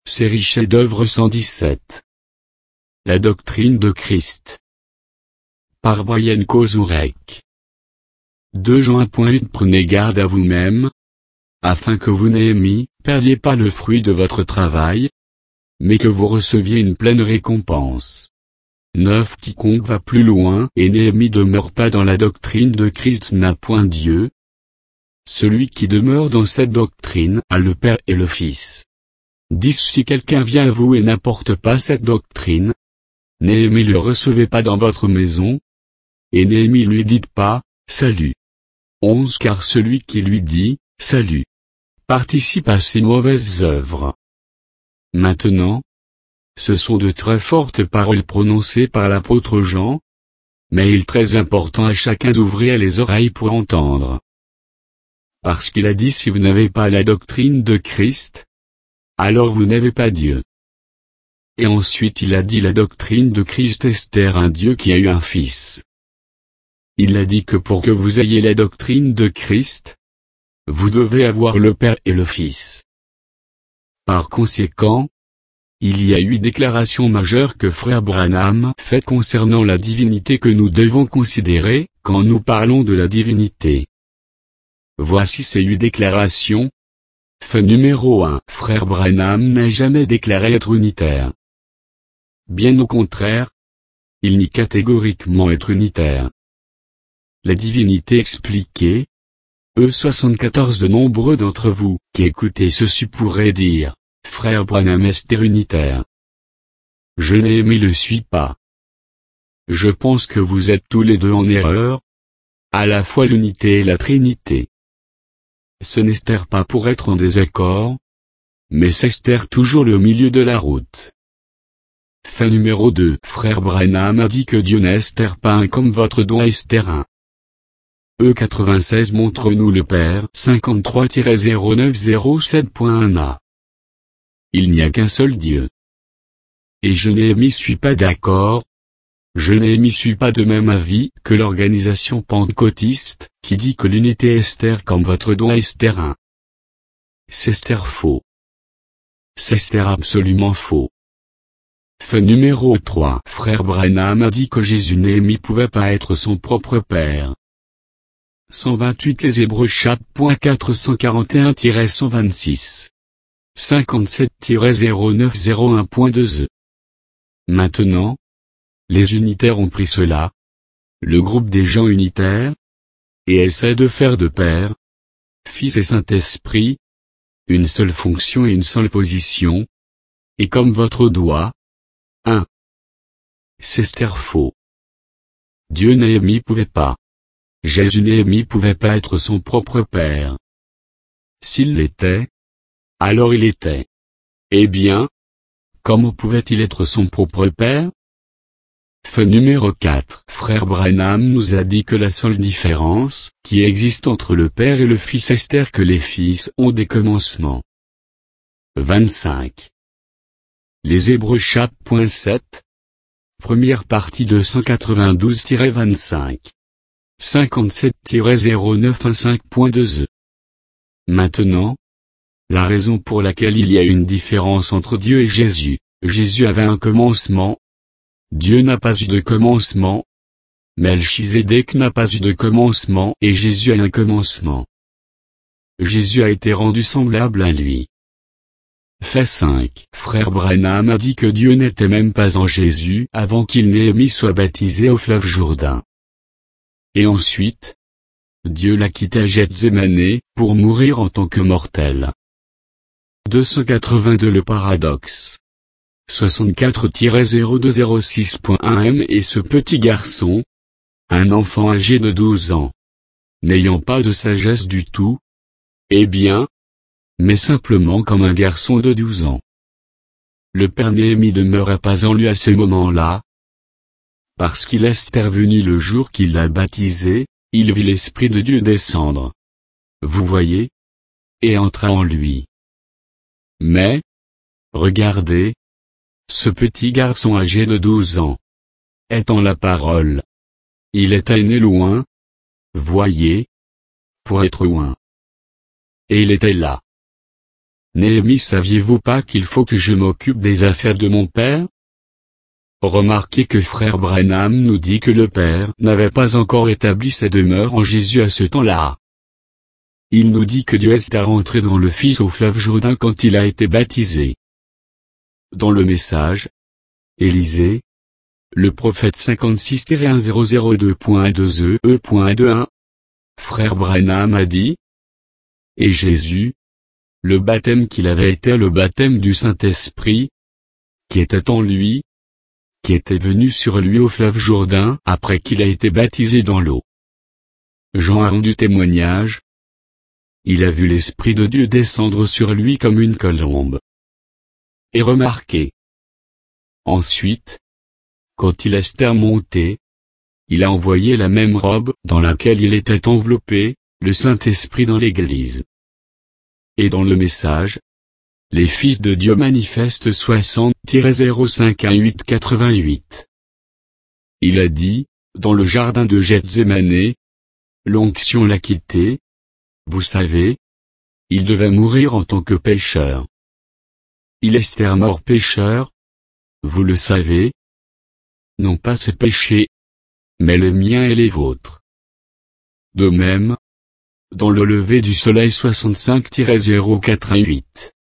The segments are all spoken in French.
Série chef-d'œuvre 117. La doctrine de Christ. Par Brian Kozourek. 2 Jean 1.8 Prenez garde à vous-même, afin que vous n'ayez perdiez pas le fruit de votre travail, mais que vous receviez une pleine récompense. 9 Quiconque va plus loin et demeure pas dans la doctrine de Christ n'a point Dieu. Celui qui demeure dans cette doctrine a le Père et le Fils. 10 Si quelqu'un vient à vous et n'apporte pas cette doctrine, le recevez pas dans votre maison, et lui dites pas, salut. 11 Car celui qui lui dit, salut, participe à ses mauvaises œuvres. Maintenant, ce sont de très fortes paroles prononcées par l'apôtre Jean, mais il est très important à chacun d'ouvrir les oreilles pour entendre. Parce qu'il a dit si vous n'avez pas la doctrine de Christ, alors vous n'avez pas Dieu. Et ensuite il a dit la doctrine de Christ Esther un Dieu qui a eu un fils. Il a dit que pour que vous ayez la doctrine de Christ, vous devez avoir le Père et le Fils. Par conséquent, il y a 8 déclarations majeures que Frère Branham fait concernant la divinité que nous devons considérer, quand nous parlons de la divinité. Voici ces 8 déclarations. Fait numéro 1. Frère Branham n'a jamais déclaré être unitaire. Bien au contraire, il nie catégoriquement être unitaire. La divinité expliquée. 74 De nombreux d'entre vous, qui écoutez ceci pourraient dire, Frère Branham est unitaire. Je le suis pas. Je pense que vous êtes tous les deux en erreur. À la fois l'unité et la Trinité. Ce n'est pas pour être en désaccord, mais c'est toujours le milieu de la route. Fait numéro 2. Frère Branham a dit que Dieu n'est pas un comme votre don est un. 96 Montre-nous le Père 53-0907.1a. Il n'y a qu'un seul Dieu. Et je m'y suis pas d'accord. Je m'y suis pas de même avis que l'organisation pentecôtiste, qui dit que l'unité est comme votre don est un. C'est faux. C'est absolument faux. Fait numéro 3. Frère Branham a dit que Jésus pouvait pas être son propre Père. 128 Les Hébreux chapitre.441-126. 57-0901.2. Maintenant, les unitaires ont pris cela, le groupe des gens unitaires, et essaient de faire de Père, Fils et Saint-Esprit, une seule fonction et une seule position, et comme votre doigt, 1. C'est faux. Dieu pouvait pas. Jésus pouvait pas être son propre Père. S'il l'était, alors il était. Eh bien, comment pouvait-il être son propre Père? Fait numéro 4. Frère Branham nous a dit que la seule différence qui existe entre le Père et le Fils est que les fils ont des commencements. 25. Les Hébreux chapitre.7. Première partie 292-25. 57-0915.2. Maintenant, la raison pour laquelle il y a une différence entre Dieu et Jésus, Jésus avait un commencement. Dieu n'a pas eu de commencement. Melchizedek n'a pas eu de commencement et Jésus a un commencement. Jésus a été rendu semblable à lui. Fait 5. Frère Branham a dit que Dieu n'était même pas en Jésus avant qu'il soit baptisé au fleuve Jourdain. Et ensuite, Dieu l'a quitté à Gethsémane pour mourir en tant que mortel. 282 Le paradoxe. 64-0206.1m Et ce petit garçon, un enfant âgé de 12 ans, n'ayant pas de sagesse du tout, eh bien, mais simplement comme un garçon de 12 ans. Le Père demeura pas en lui à ce moment-là, parce qu'il est revenu le jour qu'il l'a baptisé, il vit l'Esprit de Dieu descendre. Vous voyez? Et entra en lui. Mais, regardez, ce petit garçon âgé de 12 ans, étant la parole, il était né loin, voyez, pour être loin. Et il était là. Néhémie, saviez-vous pas qu'il faut que je m'occupe des affaires de mon père? Remarquez que frère Branham nous dit que le Père n'avait pas encore établi sa demeure en Jésus à ce temps-là. Il nous dit que Dieu est rentré dans le Fils au fleuve Jourdain quand il a été baptisé. Dans le message, Élisée, le prophète 56-1002.2e.21, frère Branham a dit, et Jésus, le baptême qu'il avait été le baptême du Saint-Esprit, qui était en lui, qui était venu sur lui au fleuve Jourdain après qu'il a été baptisé dans l'eau. Jean a rendu témoignage. Il a vu l'Esprit de Dieu descendre sur lui comme une colombe. Et remarquez. Ensuite, quand il est monté, il a envoyé la même robe dans laquelle il était enveloppé, le Saint-Esprit dans l'Église. Et dans le message, les fils de Dieu manifestent 60-05-18-88. Il a dit, dans le jardin de Gethsémane, l'onction l'a quitté. Vous savez, il devait mourir en tant que pécheur. Il est mort pécheur. Vous le savez. Non pas ses péchés, mais le mien et les vôtres. De même, dans le lever du soleil 65-088.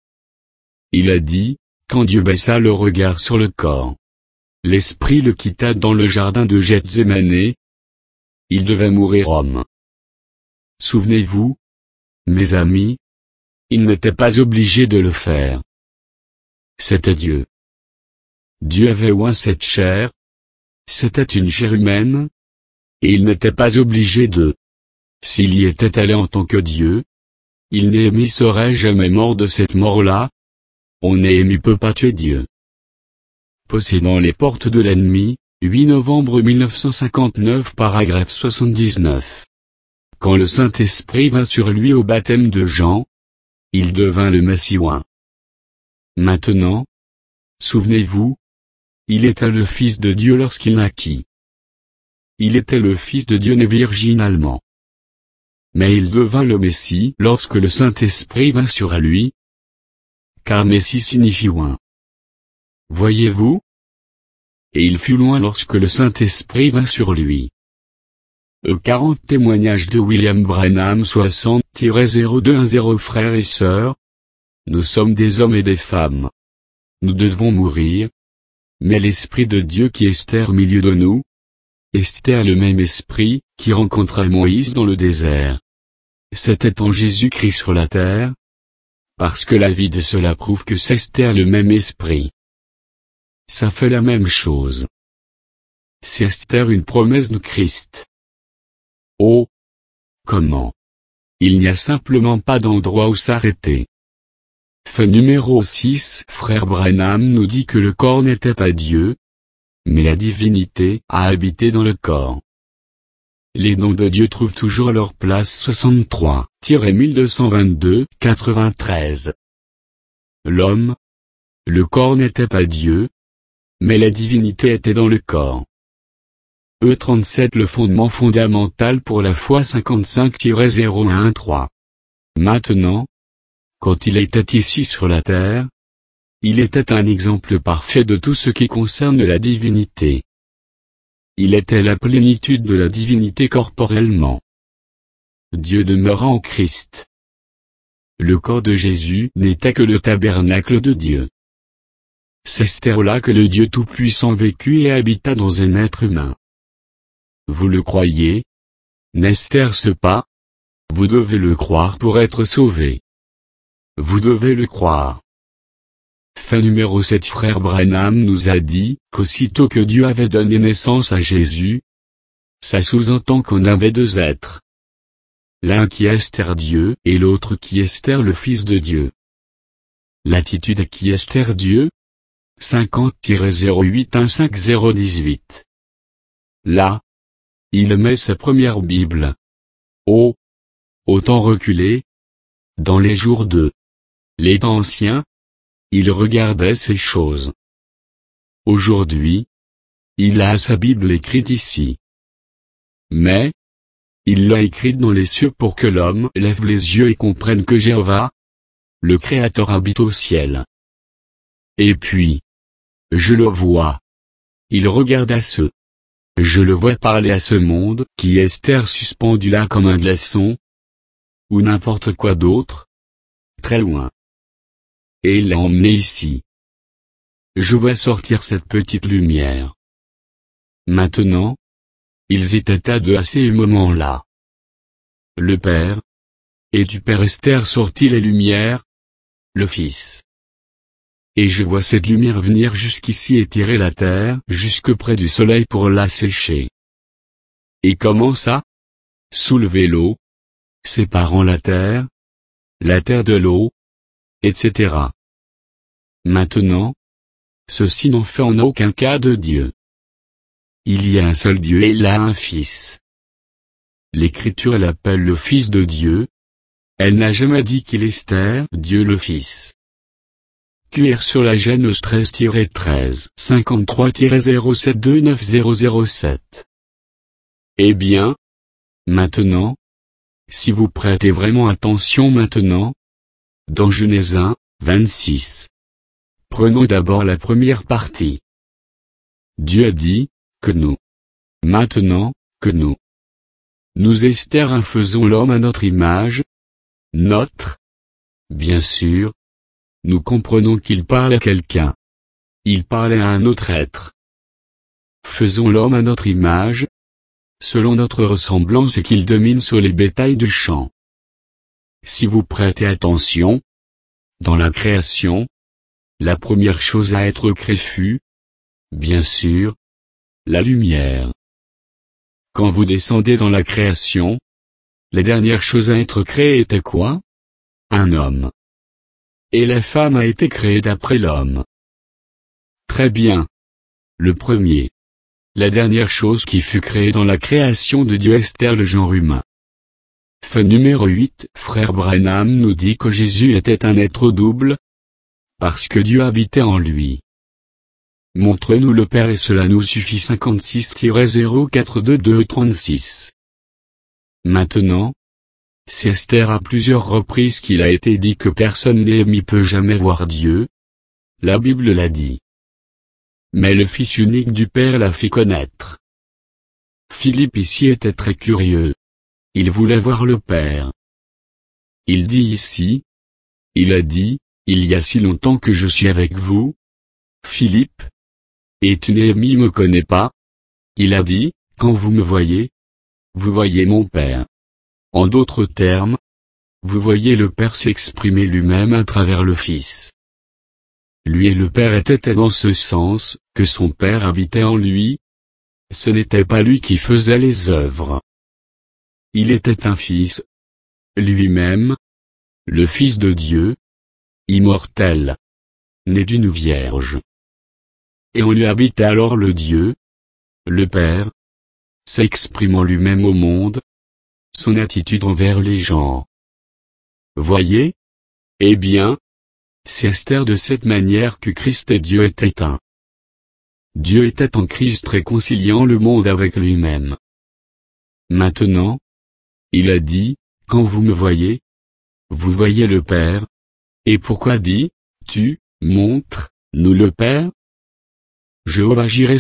Il a dit, quand Dieu baissa le regard sur le corps, l'Esprit le quitta dans le jardin de Gethsémane. Il devait mourir homme. Souvenez-vous, mes amis, il n'était pas obligé de le faire. C'était Dieu. Dieu avait oint cette chair. C'était une chair humaine. Et il n'était pas obligé de. S'il y était allé en tant que Dieu, Néhémie serait jamais mort de cette mort-là. Néhémie peut pas tuer Dieu. Possédant les portes de l'ennemi, 8 novembre 1959 paragraphe 79. Quand le Saint-Esprit vint sur lui au baptême de Jean, il devint le Messie oint. Maintenant, souvenez-vous, il était le Fils de Dieu lorsqu'il naquit. Il était le Fils de Dieu né virginalement. Mais il devint le Messie lorsque le Saint-Esprit vint sur lui, car Messie signifie oint. Voyez-vous? Et il fut loin lorsque le Saint-Esprit vint sur lui. 40 témoignages de William Branham 60-0210 Frères et sœurs, nous sommes des hommes et des femmes. Nous devons mourir. Mais l'Esprit de Dieu qui est au milieu de nous, est le même Esprit qui rencontra Moïse dans le désert. C'était en Jésus-Christ sur la terre. Parce que la vie de cela prouve que c'est le même Esprit. Ça fait la même chose. C'est une promesse de Christ. Oh! Comment? Il n'y a simplement pas d'endroit où s'arrêter. Fait numéro 6. Frère Branham nous dit que le corps n'était pas Dieu, mais la divinité a habité dans le corps. Les dons de Dieu trouvent toujours leur place 63-1222-93. L'homme, le corps n'était pas Dieu, mais la divinité était dans le corps. E37 Le fondement fondamental pour la foi 55-0113. Maintenant, quand il était ici sur la terre, il était un exemple parfait de tout ce qui concerne la divinité. Il était la plénitude de la divinité corporellement. Dieu demeura en Christ. Le corps de Jésus n'était que le tabernacle de Dieu. C'est là que le Dieu Tout-Puissant vécut et habita dans un être humain. Vous le croyez? N'est-ce pas? Vous devez le croire pour être sauvé. Vous devez le croire. Fin numéro 7. Frère Branham nous a dit qu'aussitôt que Dieu avait donné naissance à Jésus, ça sous-entend qu'on avait deux êtres. L'un qui est Dieu et l'autre qui est le Fils de Dieu. L'attitude qui est Dieu? 50-08-15018. Là, il met sa première Bible. Au temps reculé, dans les jours de les temps anciens, il regardait ces choses. Aujourd'hui, il a sa Bible écrite ici. Mais, il l'a écrite dans les cieux pour que l'homme lève les yeux et comprenne que Jéhovah, le Créateur habite au ciel. Et puis, je le vois. Il regarde à ceux. Je le vois parler à ce monde qui est Esther suspendu là comme un glaçon. Ou n'importe quoi d'autre. Très loin. Et il l'a emmené ici. Je vois sortir cette petite lumière. Maintenant, ils étaient à deux à ces moments-là. Le Père. Et du Père Esther sortit les lumières. Le Fils. Et je vois cette lumière venir jusqu'ici et tirer la terre jusque près du soleil pour la sécher. Et comment ça? Soulever l'eau, séparant la terre de l'eau, etc. Maintenant, ceci n'en fait en aucun cas de Dieu. Il y a un seul Dieu et il a un Fils. L'Écriture l'appelle le Fils de Dieu. Elle n'a jamais dit qu'il est Esther, Dieu le Fils. QR sur la Genèse 13-13, 53-07290007. Eh bien, maintenant, si vous prêtez vraiment attention maintenant, dans Genèse 1, 26. Prenons d'abord la première partie. Dieu a dit, que nous. Maintenant, que nous. Nous Esther faisons l'homme à notre image. Notre. Bien sûr. Nous comprenons qu'il parle à quelqu'un. Il parlait à un autre être. Faisons l'homme à notre image. Selon notre ressemblance et qu'il domine sur les bétails du champ. Si vous prêtez attention, dans la création, la première chose à être créée fut, bien sûr, la lumière. Quand vous descendez dans la création, les dernières choses à être créées étaient quoi? Un homme. Et la femme a été créée d'après l'homme. Très bien. Le premier. La dernière chose qui fut créée dans la création de Dieu Esther le genre humain. Fait numéro 8, Frère Branham nous dit que Jésus était un être double, parce que Dieu habitait en lui. Montre-nous le Père et cela nous suffit 56-042236. Maintenant, c'est Esther à plusieurs reprises qu'il a été dit que personne Néhémie peut jamais voir Dieu. La Bible l'a dit. Mais le Fils unique du Père l'a fait connaître. Philippe ici était très curieux. Il voulait voir le Père. Il dit ici. Il a dit, il y a si longtemps que je suis avec vous. Philippe. Et tu Néhémie me connais pas? Il a dit, quand vous me voyez, vous voyez mon Père. En d'autres termes, vous voyez le Père s'exprimer lui-même à travers le Fils. Lui et le Père étaient dans ce sens, que son Père habitait en lui. Ce n'était pas lui qui faisait les œuvres. Il était un Fils. Lui-même. Le Fils de Dieu. Immortel. Né d'une Vierge. Et en lui habitait alors le Dieu. Le Père. S'exprimant lui-même au monde. Son attitude envers les gens. Voyez? Eh bien, c'est Esther de cette manière que Christ et Dieu étaient un. Dieu était en Christ réconciliant le monde avec lui-même. Maintenant, il a dit, quand vous me voyez, vous voyez le Père. Et pourquoi dis-tu, montre-nous le Père? Jéhovah Jireh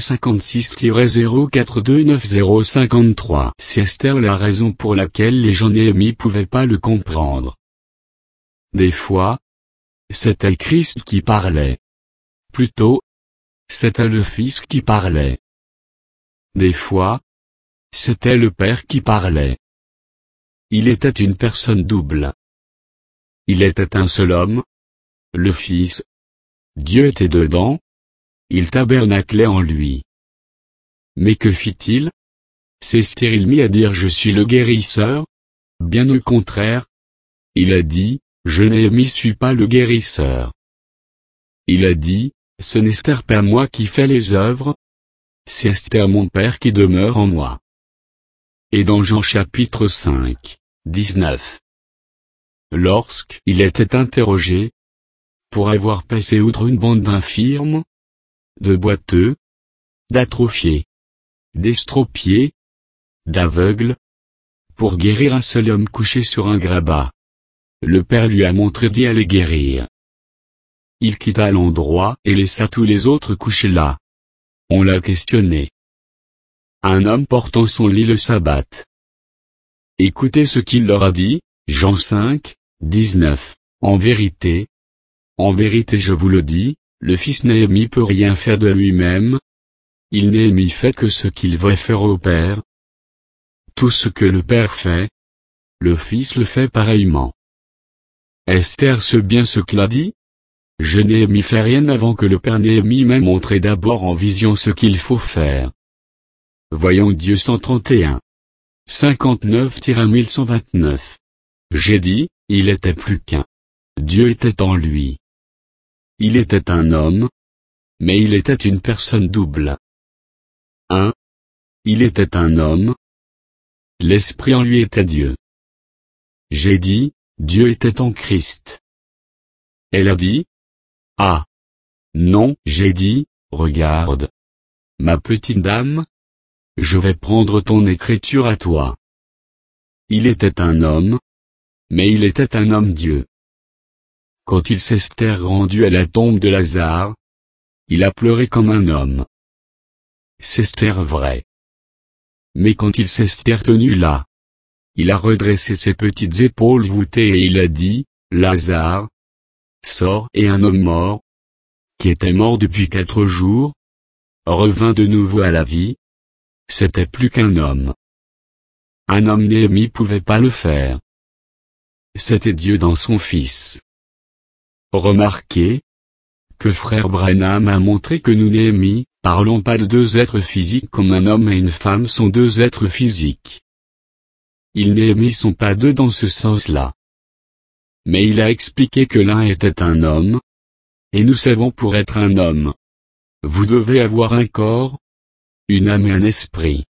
56-04290053. C'est Esther la raison pour laquelle les gens Néhémie pouvaient pas le comprendre. Des fois, c'était Christ qui parlait. Plutôt, c'était le Fils qui parlait. Des fois, c'était le Père qui parlait. Il était une personne double. Il était un seul homme, le Fils. Dieu était dedans. Il tabernaclait en lui. Mais que fit-il? S'est-il mis à dire je suis le guérisseur? Bien au contraire. Il a dit, je Néhémie suis pas le guérisseur. Il a dit, ce n'est Esther pas moi qui fais les œuvres. C'est Esther mon Père qui demeure en moi. Et dans Jean chapitre 5, 19. Lorsqu'il était interrogé, pour avoir passé outre une bande d'infirmes, de boiteux, d'atrophiés, d'estropiés, d'aveugles, pour guérir un seul homme couché sur un grabat. le Père lui a montré d'y aller guérir. Il quitta l'endroit et laissa tous les autres couchés là. On l'a questionné. Un homme portant son lit le sabbat. Écoutez ce qu'il leur a dit, Jean 5, 19. En vérité je vous le dis, le Fils Néhémie peut rien faire de lui-même. Il Néhémie fait que ce qu'il veut faire au Père. Tout ce que le Père fait, le Fils le fait pareillement. Esther sait bien ce qu'il a dit. Je Néhémie fait rien avant que le Père Néhémie m'ait montré d'abord en vision ce qu'il faut faire. Voyons Dieu 131. 59-1129. J'ai dit, il était plus qu'un. Dieu était en lui. Il était un homme, mais il était une personne double. 1. Il était un homme. L'Esprit en lui était Dieu. J'ai dit, Dieu était en Christ. Elle a dit, ah. Non, j'ai dit, regarde. Ma petite dame. Je vais prendre ton écriture à toi. Il était un homme. Mais il était un homme Dieu. Quand il s'est rendu à la tombe de Lazare, il a pleuré comme un homme. C'est vrai. Mais quand il s'est tenu là, il a redressé ses petites épaules voûtées et il a dit, Lazare, sors, et un homme mort, qui était mort depuis 4 jours, revint de nouveau à la vie. C'était plus qu'un homme. Un homme Néhémie pouvait pas le faire. C'était Dieu dans son Fils. Remarquez que frère Branham a montré que nous Néhémie, parlons pas de 2 êtres physiques comme un homme et une femme sont 2 êtres physiques. Ils Néhémie sont pas 2 dans ce sens-là. Mais il a expliqué que l'un était un homme. Et nous savons pour être un homme, vous devez avoir un corps, une âme et un esprit.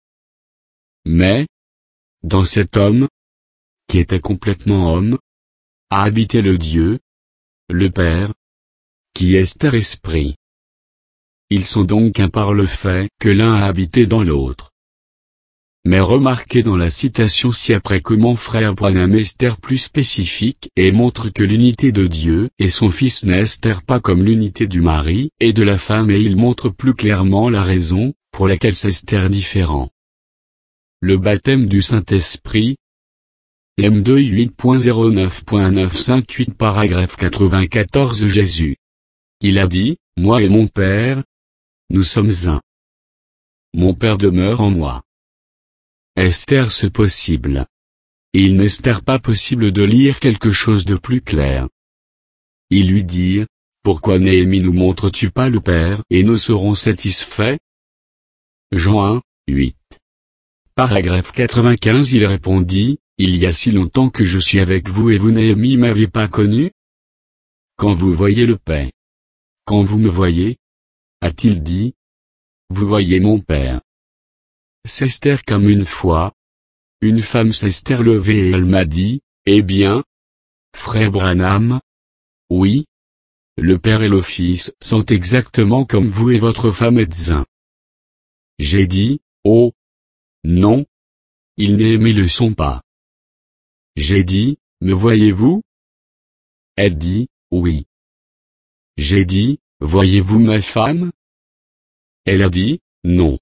Mais, dans cet homme, qui était complètement homme, a habité le Dieu, le Père, qui est esprit. Ils sont donc un par le fait que l'un a habité dans l'autre. Mais remarquez dans la citation ci-après comment frère Branham est plus spécifique et montre que l'unité de Dieu et son Fils n'est pas comme l'unité du mari et de la femme et il montre plus clairement la raison pour laquelle c'est différent. Le baptême du Saint-Esprit. M2 8.09.958 paragraphe 94 Jésus. Il a dit, moi et mon Père, nous sommes un. Mon Père demeure en moi. Esther ce possible. Il n'est pas possible de lire quelque chose de plus clair. Il lui dit, pourquoi Néhémie nous montres-tu pas le Père et nous serons satisfaits? Jean 1, 8. Paragraphe 95 Il répondit, il y a si longtemps que je suis avec vous et vous Néhémie m'avez pas connu? Quand vous voyez le Père. Quand vous me voyez, a-t-il dit, vous voyez mon Père. S'Esther comme une fois. Une femme s'est levée et elle m'a dit, eh bien, frère Branham, oui, le Père et le Fils sont exactement comme vous et votre femme êtes un. J'ai dit, oh, non, ils Néhémie le sont pas. J'ai dit, me voyez-vous? Elle dit, oui. J'ai dit, voyez-vous ma femme? Elle a dit, non.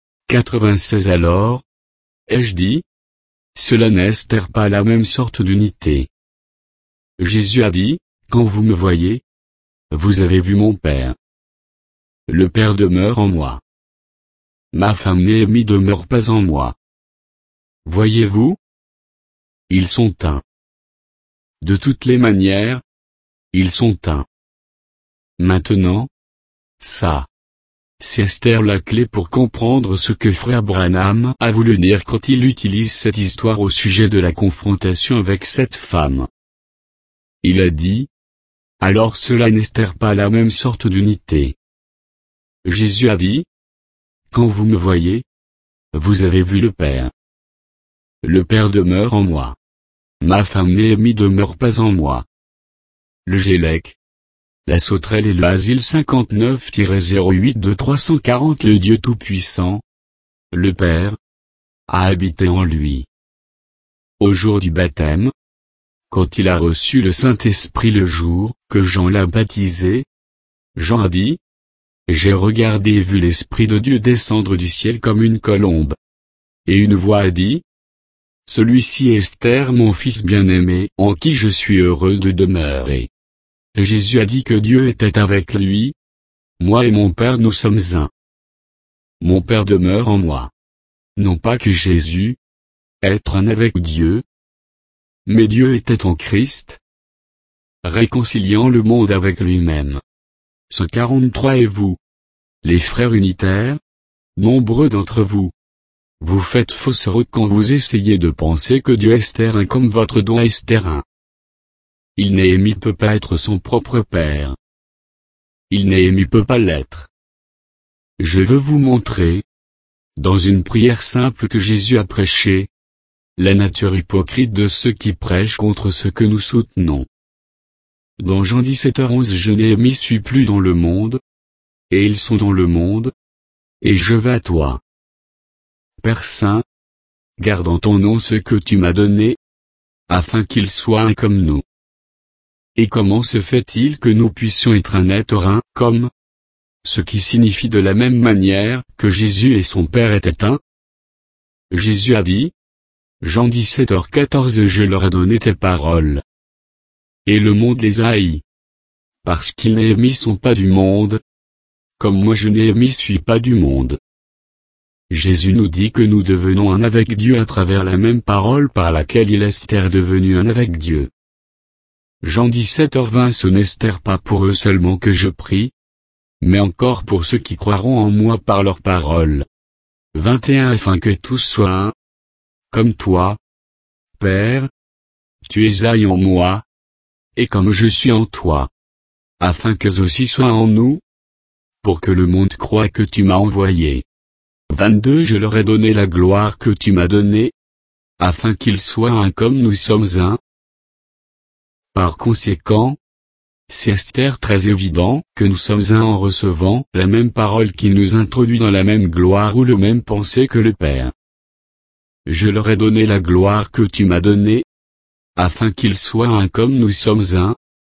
96 Alors, ai-je dit, cela n'est pas la même sorte d'unité. Jésus a dit, quand vous me voyez, vous avez vu mon Père. Le Père demeure en moi. Ma femme Néhémie demeure pas en moi. Voyez-vous? Ils sont un. De toutes les manières, ils sont un. Maintenant, ça. C'est Esther la clé pour comprendre ce que frère Branham a voulu dire quand il utilise cette histoire au sujet de la confrontation avec cette femme. Il a dit, alors cela n'est pas la même sorte d'unité. Jésus a dit, quand vous me voyez, vous avez vu le Père. Le Père demeure en moi. Ma femme Néhémie demeure pas en moi. Le Gélec. La sauterelle et le asile 59-08 de 340 Le Dieu Tout-Puissant, le Père, a habité en lui. Au jour du baptême, quand il a reçu le Saint-Esprit le jour que Jean l'a baptisé, Jean a dit, « J'ai regardé et vu l'Esprit de Dieu descendre du ciel comme une colombe. » Et une voix a dit, « Celui-ci est Esther mon fils bien-aimé, en qui je suis heureux de demeurer. » Et Jésus a dit que Dieu était avec lui. « Moi et mon Père nous sommes un. Mon Père demeure en moi. » Non pas que Jésus, être un avec Dieu, mais Dieu était en Christ, réconciliant le monde avec lui-même. 143 Et vous, les frères unitaires, nombreux d'entre vous, vous faites fausse route quand vous essayez de penser que Dieu est un comme votre don est un. Il Néhémie peut pas être son propre père. Il Néhémie peut pas l'être. Je veux vous montrer, dans une prière simple que Jésus a prêchée, la nature hypocrite de ceux qui prêchent contre ce que nous soutenons. Dans Jean 17h11 Je Néhémie suis plus dans le monde, et ils sont dans le monde, et je vais à toi. Père Saint, garde en ton nom ce que tu m'as donné, afin qu'ils soient un comme nous. Et comment se fait-il que nous puissions être un être un, comme, ce qui signifie de la même manière que Jésus et son Père étaient un? Jésus a dit, Jean 17h14 Je leur ai donné tes paroles. Et le monde les a haïs. Parce qu'ils Néhémie sont pas du monde, comme moi je Néhémie suis pas du monde. Jésus nous dit que nous devenons un avec Dieu à travers la même parole par laquelle il est devenu un avec Dieu. Jean 17h20 Ce n'est pas pour eux seulement que je prie, mais encore pour ceux qui croiront en moi par leur parole. 21 Afin que tous soient un, comme toi, Père, tu es un en moi, et comme je suis en toi, afin qu'eux aussi soient en nous, pour que le monde croie que tu m'as envoyé. 22 Je leur ai donné la gloire que tu m'as donnée, afin qu'ils soient un comme nous sommes un. Par conséquent, c'est très évident que nous sommes un en recevant la même parole qui nous introduit dans la même gloire ou le même pensée que le Père. Je leur ai donné la gloire que tu m'as donnée, afin qu'ils soient un comme nous sommes un.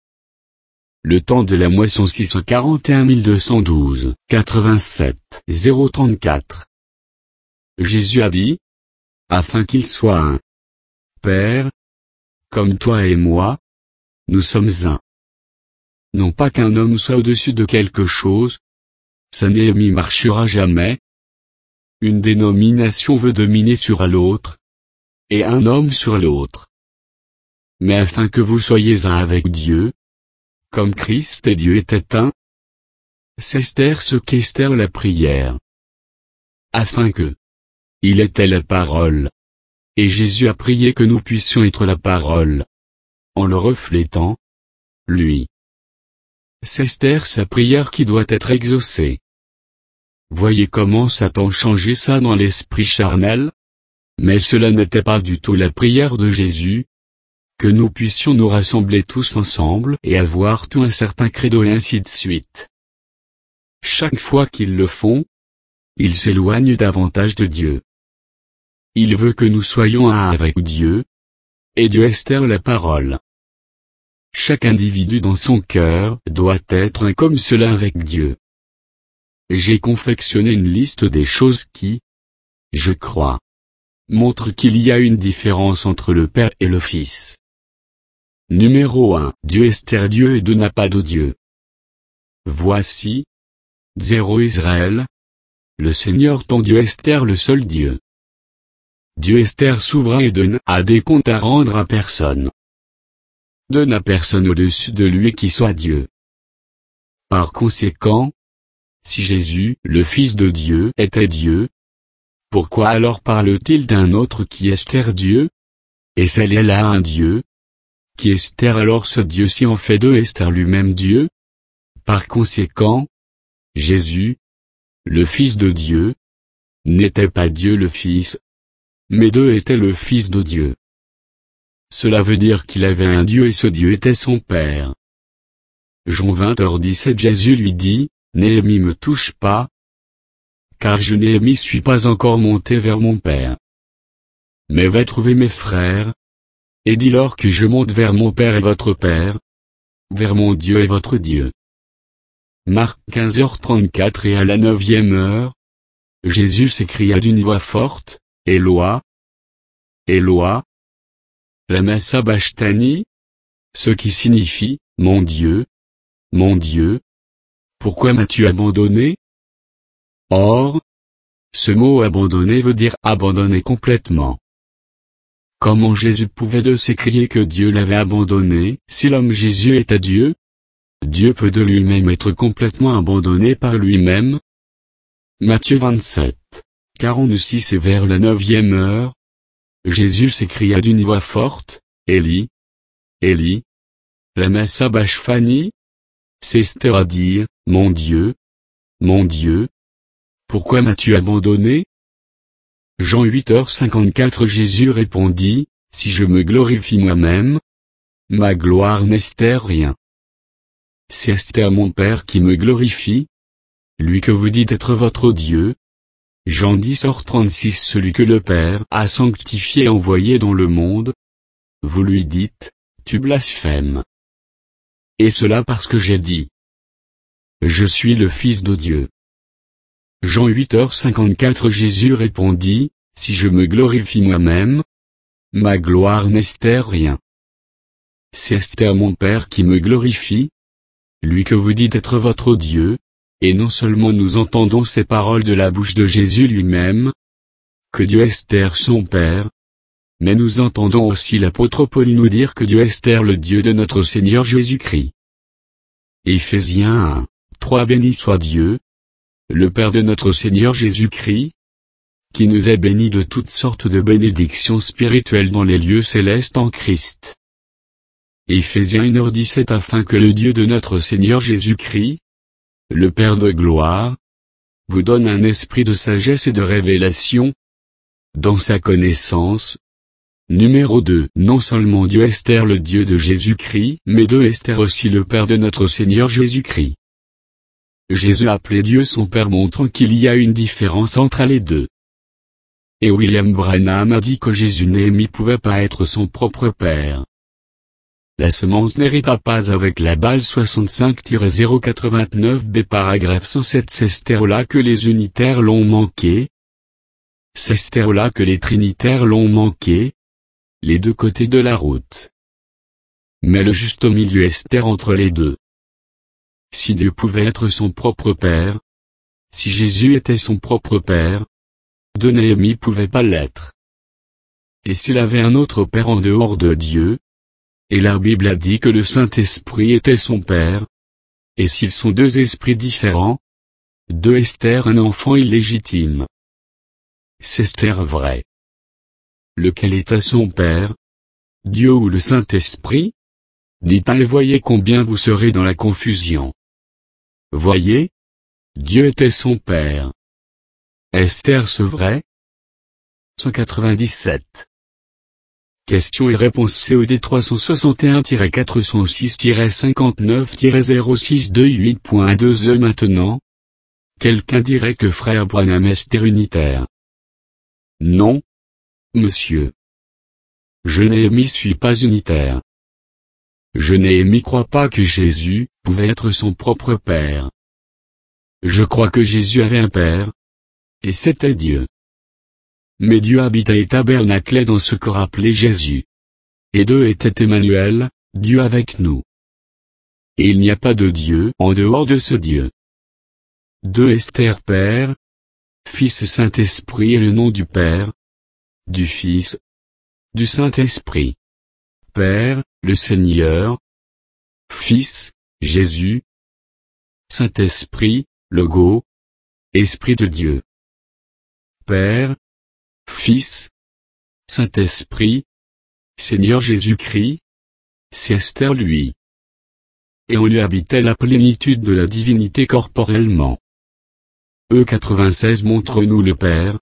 Le temps de la moisson 641 212, 87, 034. Jésus a dit, afin qu'ils soient un. Père, comme toi et moi, nous sommes un. Non pas qu'un homme soit au-dessus de quelque chose, ça Néhémie marchera jamais. Une dénomination veut dominer sur l'autre, et un homme sur l'autre. Mais afin que vous soyez un avec Dieu, comme Christ et Dieu étaient un. C'est ce qu'Esther la prière. Afin que il était la parole. Et Jésus a prié que nous puissions être la parole. En le reflétant, lui. C'est sa prière qui doit être exaucée. Voyez comment Satan changeait ça dans l'esprit charnel? Mais cela n'était pas du tout la prière de Jésus. Que nous puissions nous rassembler tous ensemble et avoir tout un certain credo et ainsi de suite. Chaque fois qu'ils le font, ils s'éloignent davantage de Dieu. Il veut que nous soyons un avec Dieu, et Dieu est la parole. Chaque individu dans son cœur doit être un comme cela avec Dieu. J'ai confectionné une liste des choses qui, je crois, montrent qu'il y a une différence entre le Père et le Fils. Numéro 1. Dieu est Dieu et 2 n'a pas de Dieu. Voici. 0 Israël. Le Seigneur ton Dieu est le seul Dieu. Dieu est souverain et 2 n'a des comptes à rendre à personne. 2 n'a personne au-dessus de lui qui soit Dieu. Par conséquent, si Jésus, le Fils de Dieu, était Dieu, pourquoi alors parle-t-il d'un autre qui est Dieu? Et celle est là un Dieu? Qui est alors ce Dieu si en fait 2 est lui-même Dieu? Par conséquent, Jésus, le Fils de Dieu, n'était pas Dieu le Fils, mais 2 était le Fils de Dieu. Cela veut dire qu'il avait un Dieu et ce Dieu était son Père. Jean 20h17 Jésus lui dit, Néhémie me touche pas, car je Néhémie suis pas encore monté vers mon Père. Mais va trouver mes frères, et dis-leur que je monte vers mon Père et votre Père, vers mon Dieu et votre Dieu. Marc 15h34. Et à la 9e heure, Jésus s'écria d'une voix forte, Éloi, Éloi, lama sabachthani, ce qui signifie, mon Dieu, pourquoi m'as-tu abandonné? Or, ce mot abandonner veut dire abandonner complètement. Comment Jésus pouvait s'écrier que Dieu l'avait abandonné, si l'homme Jésus est à Dieu? Dieu peut de lui-même être complètement abandonné par lui-même. Matthieu 27, 46. Et vers la 9e heure, Jésus s'écria d'une voix forte, Élie, Élie, lama sabachthani, c'est-à-dire, mon Dieu, pourquoi m'as-tu abandonné? Jean 8h54. Jésus répondit, si je me glorifie moi-même, ma gloire n'est rien. C'est mon Père qui me glorifie, lui que vous dites être votre Dieu. Jean 10h36. Celui que le Père a sanctifié et envoyé dans le monde, vous lui dites, tu blasphèmes. Et cela parce que j'ai dit, je suis le Fils de Dieu. Jean 8h54. Jésus répondit, si je me glorifie moi-même, ma gloire n'est rien. C'est mon Père qui me glorifie, lui que vous dites être votre Dieu, et non seulement nous entendons ces paroles de la bouche de Jésus lui-même, que Dieu est son Père, mais nous entendons aussi l'apôtre Paul nous dire que Dieu est le Dieu de notre Seigneur Jésus-Christ. Éphésiens 1, 3. Béni soit Dieu, le Père de notre Seigneur Jésus-Christ, qui nous a bénis de toutes sortes de bénédictions spirituelles dans les lieux célestes en Christ. Éphésiens 1h17. Afin que le Dieu de notre Seigneur Jésus-Christ, le Père de gloire, vous donne un esprit de sagesse et de révélation, dans sa connaissance. Numéro 2. Non seulement Dieu est le Dieu de Jésus-Christ, mais Dieu est aussi le Père de notre Seigneur Jésus-Christ. Jésus appelait Dieu son Père, montrant qu'il y a une différence entre les deux. Et William Branham a dit que Jésus n'aimait pouvait pas être son propre Père. La semence n'hérita pas avec la balle 65-089b paragraphe 107. C'est là que les unitaires l'ont manqué. C'est là que les trinitaires l'ont manqué. Les deux côtés de la route. Mais le juste milieu est entre les deux. Si Dieu pouvait être son propre Père, si Jésus était son propre Père, Dieu ne pouvait pas l'être. Et s'il avait un autre Père en dehors de Dieu, et la Bible a dit que le Saint-Esprit était son Père, et s'ils sont deux esprits différents, Dieu est un enfant illégitime. C'est vrai. Lequel était son Père? Dieu ou le Saint-Esprit? Dites-le, voyez combien vous serez dans la confusion. Voyez, Dieu était son Père. Est-ce vrai? 197. Questions et réponses COD 361-406-59-0628.2e. Maintenant, quelqu'un dirait que frère Branham est unitaire. Non, monsieur. Je n'aimais suis pas unitaire. Je n'aimais crois pas que Jésus pouvait être son propre Père. Je crois que Jésus avait un Père, et c'était Dieu. Mais Dieu habitait et tabernaclait dans ce corps appelé Jésus. Et Dieu était Emmanuel, Dieu avec nous. Et il n'y a pas de Dieu en dehors de ce Dieu. Dieu est Père, Fils et Saint-Esprit est le nom du Père, du Fils, du Saint-Esprit. Père, le Seigneur. Fils, Jésus. Saint-Esprit, Logo. Esprit de Dieu. Père, Fils, Saint-Esprit, Seigneur Jésus-Christ, c'est lui. Et on lui habitait la plénitude de la divinité corporellement. E96 montre-nous le Père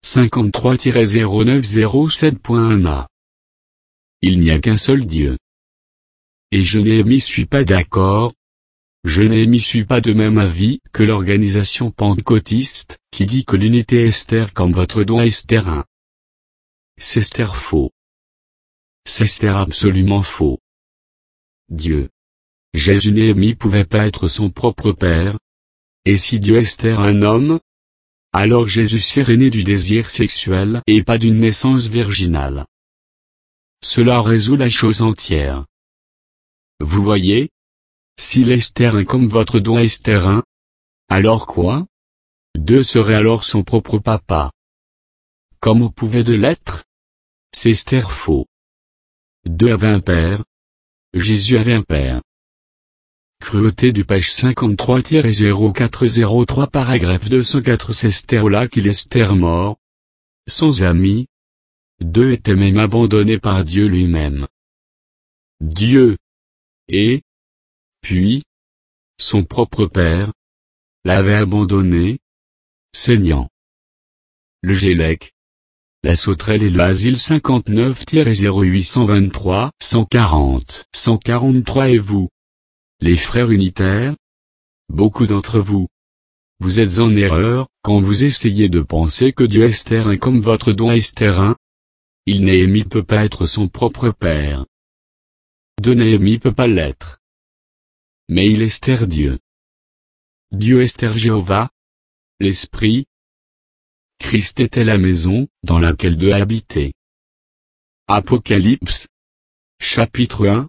53-0907.1a. Il n'y a qu'un seul Dieu. Et je n'y suis pas d'accord. Je n'y suis pas de même avis que l'organisation pentecôtiste, qui dit que l'unité est comme votre don est un. C'est faux. c'est absolument faux. Dieu. Jésus Néhémie pouvait pas être son propre père. Et si Dieu est un homme, alors Jésus serait né du désir sexuel et pas d'une naissance virginale. Cela résout la chose entière. Vous voyez? S'il est un comme votre don est un, alors quoi? Dieu serait alors son propre papa. Comment pouvait de l'être? C'est faux. Dieu avait un père. Jésus avait un père. Cruauté du page 53-0403 paragraphe 204 c'est là qu'il est mort. Sans amis. Dieu était même abandonné par Dieu lui-même. Dieu. Et, puis, son propre père, l'avait abandonné, saignant. Le Gélec, la sauterelle et le asile 59-0823, 143 et vous. Les frères unitaires, beaucoup d'entre vous, vous êtes en erreur, quand vous essayez de penser que Dieu est un comme votre don est un. Il Néhémie peut pas être son propre père. De Néhémie peut pas l'être. Mais il est Dieu. Dieu est Jéhovah, l'Esprit. Christ était la maison, dans laquelle Dieu habitait. Apocalypse. Chapitre 1,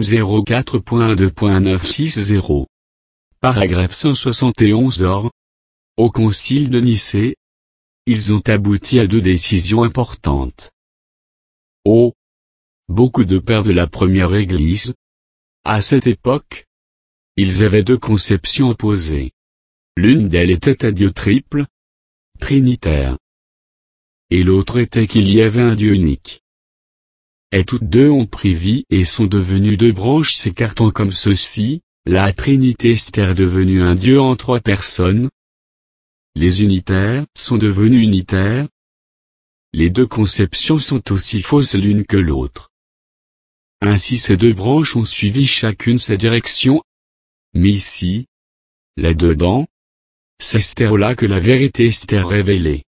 M04.2.960. Paragraphe 171 or. Au concile de Nicée, ils ont abouti à deux décisions importantes. Oh! Beaucoup de pères de la première Église. À cette époque, ils avaient deux conceptions opposées. L'une d'elles était un Dieu triple, trinitaire. Et l'autre était qu'il y avait un Dieu unique. Et toutes deux ont pris vie et sont devenues deux branches s'écartant comme ceci, la Trinité est devenue un Dieu en trois personnes. Les unitaires sont devenus unitaires. Les deux conceptions sont aussi fausses l'une que l'autre. Ainsi ces deux branches ont suivi chacune sa direction. Mais ici, là-dedans, c'est là que la vérité est révélée.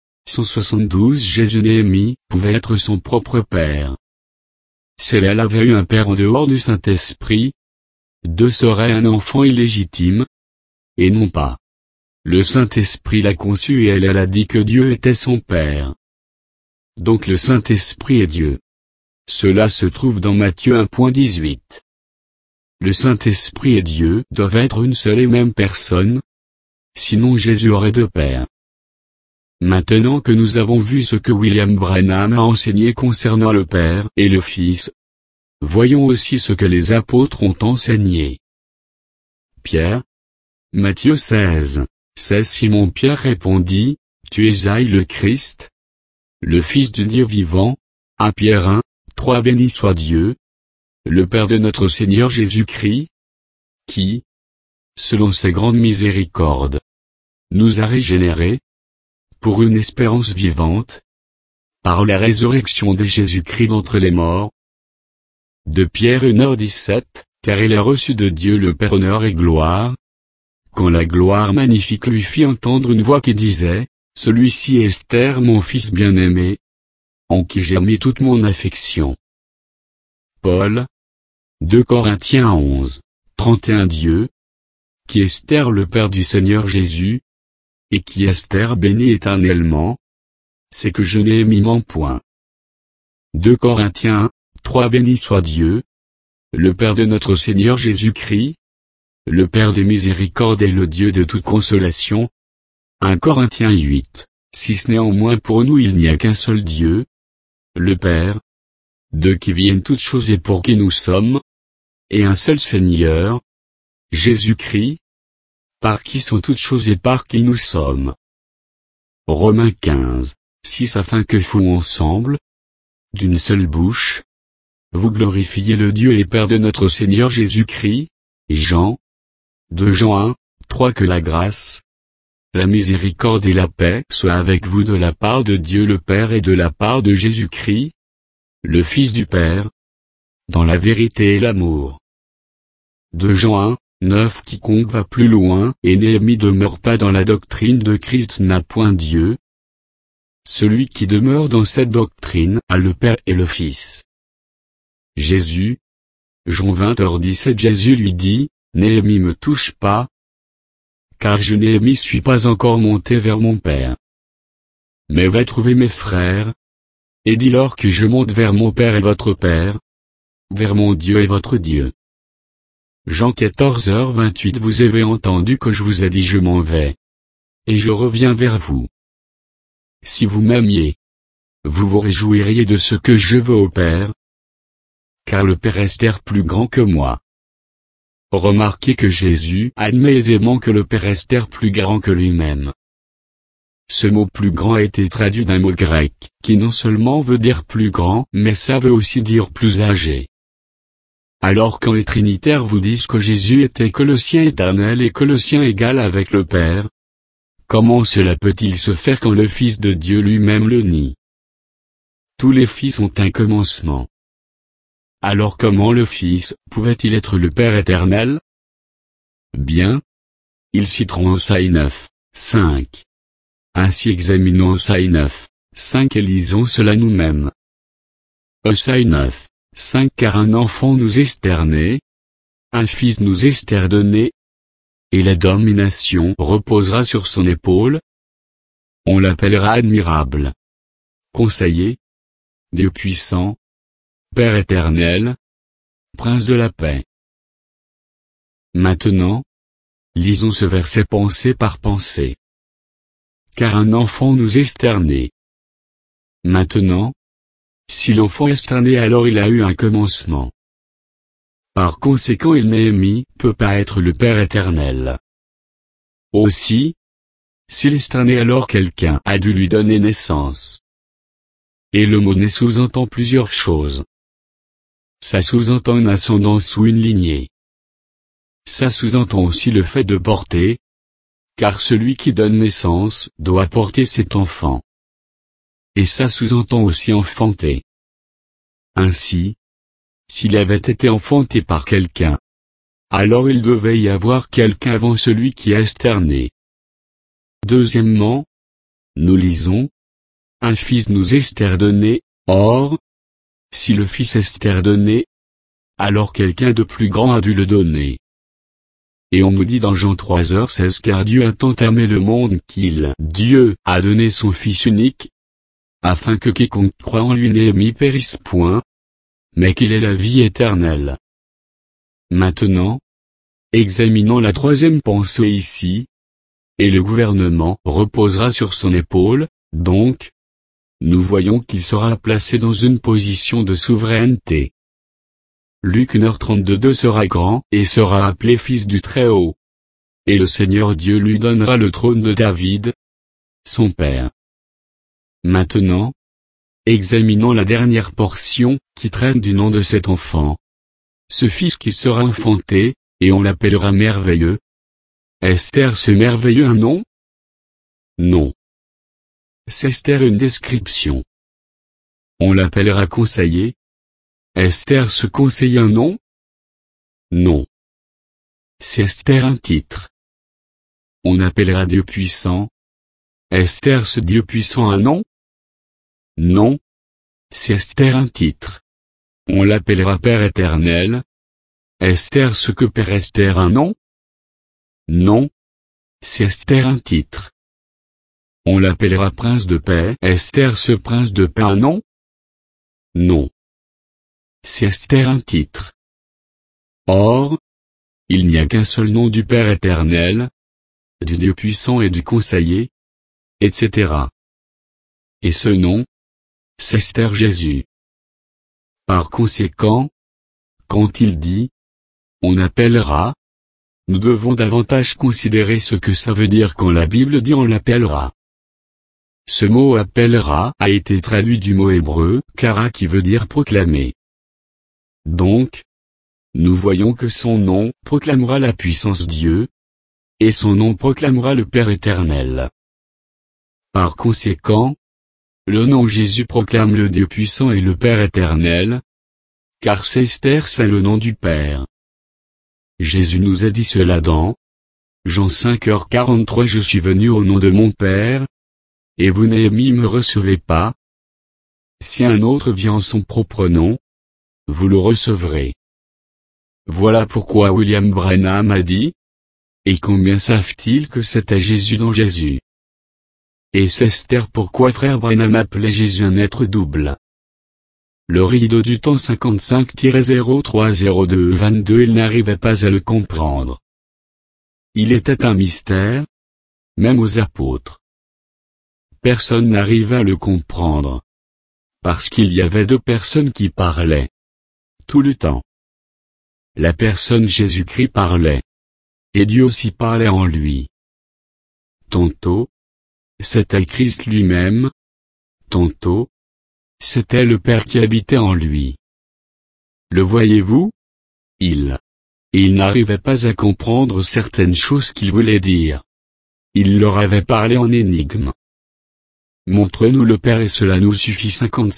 172 Jésus Néhémie pouvait être son propre père. Si elle avait eu un père en dehors du Saint-Esprit, Dieu serait un enfant illégitime, et non pas. Le Saint-Esprit l'a conçu et elle a dit que Dieu était son père. Donc le Saint-Esprit est Dieu. Cela se trouve dans Matthieu 1.18. Le Saint-Esprit et Dieu doivent être une seule et même personne. Sinon Jésus aurait deux pères. Maintenant que nous avons vu ce que William Branham a enseigné concernant le Père et le Fils, voyons aussi ce que les apôtres ont enseigné. Pierre. Matthieu 16. Simon-Pierre répondit, Tu es le Christ, le Fils du Dieu vivant. À Pierre 1, 3 Béni soit Dieu, le Père de notre Seigneur Jésus-Christ, qui, selon ses grandes miséricordes, nous a régénérés, pour une espérance vivante, par la résurrection de Jésus-Christ d'entre les morts. De Pierre 1h17, car il a reçu de Dieu le Père honneur et gloire. Quand la gloire magnifique lui fit entendre une voix qui disait, Celui-ci est mon Fils bien-aimé, en qui j'ai mis toute mon affection. Paul. 2 Corinthiens 11, 31 Dieu, qui est le Père du Seigneur Jésus, et qui est béni éternellement, c'est que je n'ai mis mon point. 2 Corinthiens 3 Béni soit Dieu, le Père de notre Seigneur Jésus-Christ, le Père des miséricordes et le Dieu de toute consolation. 1 Corinthiens 8, 6 Néanmoins pour nous il n'y a qu'un seul Dieu, le Père, de qui viennent toutes choses et pour qui nous sommes, et un seul Seigneur, Jésus-Christ, par qui sont toutes choses et par qui nous sommes. Romains 15, 6 Afin que vous ensemble, d'une seule bouche, vous glorifiez le Dieu et Père de notre Seigneur Jésus-Christ. Jean. 2 Jean 1, 3 Que la grâce, la miséricorde et la paix soient avec vous de la part de Dieu le Père et de la part de Jésus-Christ, le Fils du Père, dans la vérité et l'amour. 2 Jean 1, 9 Quiconque va plus loin et Néhémie demeure pas dans la doctrine de Christ n'a point Dieu. Celui qui demeure dans cette doctrine a le Père et le Fils. Jésus. Jean 20h17. Jésus lui dit, Néhémie me touche pas, car je Néhémie suis pas encore monté vers mon Père. Mais va trouver mes frères, et dis-leur que je monte vers mon Père et votre Père, vers mon Dieu et votre Dieu. Jean 14h28. Vous avez entendu que je vous ai dit je m'en vais, et je reviens vers vous. Si vous m'aimiez, vous vous réjouiriez de ce que je veux au Père, car le Père est plus grand que moi. Remarquez que Jésus admet aisément que le Père est plus grand que lui-même. Ce mot plus grand a été traduit d'un mot grec, qui non seulement veut dire plus grand, mais ça veut aussi dire plus âgé. Alors quand les trinitaires vous disent que Jésus était que le sien éternel et que le sien égal avec le Père, comment cela peut-il se faire quand le Fils de Dieu lui-même le nie? Tous les fils ont un commencement. Alors comment le Fils pouvait-il être le Père éternel? Bien. Ils citeront Osaïe 9, 5. Ainsi examinons Osaïe 9, 5 et lisons cela nous-mêmes. Osaïe 9, 5. Car un enfant nous est né, un fils nous est donné, et la domination reposera sur son épaule. On l'appellera admirable, conseiller, Dieu puissant, Père éternel, Prince de la paix. Maintenant, lisons ce verset pensée par pensée. Car un enfant nous est né. Maintenant, si l'enfant est né, alors il a eu un commencement. Par conséquent, Néhémie peut pas être le Père éternel. Aussi, s'il est né, alors quelqu'un a dû lui donner naissance. Et le mot né sous-entend plusieurs choses. Ça sous-entend une ascendance ou une lignée. Ça sous-entend aussi le fait de porter, car celui qui donne naissance doit porter cet enfant. Et ça sous-entend aussi enfanter. Ainsi, s'il avait été enfanté par quelqu'un, alors il devait y avoir quelqu'un avant celui qui est né. Deuxièmement, nous lisons, un fils nous est donné, or, si le fils est donné, alors quelqu'un de plus grand a dû le donner. Et on nous dit dans Jean 3h16 car Dieu a tant aimé le monde qu'il, Dieu, a donné son Fils unique, afin que quiconque croit en lui Néhémie périsse point, mais qu'il ait la vie éternelle. Maintenant, examinons la troisième pensée ici, et le gouvernement reposera sur son épaule, donc, nous voyons qu'il sera placé dans une position de souveraineté. Luc 1h32 sera grand et sera appelé fils du Très-Haut. Et le Seigneur Dieu lui donnera le trône de David, son père. Maintenant, examinons la dernière portion, qui traite du nom de cet enfant. Ce fils qui sera enfanté, et on l'appellera merveilleux. Est-ce ce merveilleux un nom? Non. C'est une description. On l'appellera conseiller. Est ce conseiller un nom? Non. C'est un titre. On appellera Dieu puissant. Est ce Dieu puissant un nom? Non. C'est un titre. On l'appellera Père éternel. Est ce que Père est un nom? Non. C'est un titre. On l'appellera Prince de paix. Est ce Prince de paix un nom? Non. C'est un titre. Or, il n'y a qu'un seul nom du Père éternel, du Dieu puissant et du conseiller, etc. Et ce nom, c'est Jésus. Par conséquent, quand il dit, on appellera, nous devons davantage considérer ce que ça veut dire quand la Bible dit on l'appellera. Ce mot appellera a été traduit du mot hébreu, kara qui veut dire proclamer. Donc, nous voyons que son nom proclamera la puissance Dieu, et son nom proclamera le Père éternel. Par conséquent, le nom Jésus proclame le Dieu puissant et le Père éternel, car c'est le nom du Père. Jésus nous a dit cela dans Jean 5h43 Je suis venu au nom de mon Père, et vous Néhémie me recevez pas. Si un autre vient en son propre nom, vous le recevrez. Voilà pourquoi William Branham a dit, « Et combien savent-ils que c'était Jésus dans Jésus ?» Et c'est Esther pourquoi frère Branham appelait Jésus un être double. Le rideau du temps 55-0302-22 il n'arrivait pas à le comprendre. Il était un mystère, même aux apôtres. Personne n'arrivait à le comprendre. Parce qu'il y avait deux personnes qui parlaient. Tout le temps. La personne Jésus-Christ parlait. Et Dieu aussi parlait en lui. Tantôt, c'était Christ lui-même. Tantôt, c'était le Père qui habitait en lui. Le voyez-vous? Il n'arrivait pas à comprendre certaines choses qu'il voulait dire. Il leur avait parlé en énigme. Montre-nous le Père et cela nous suffit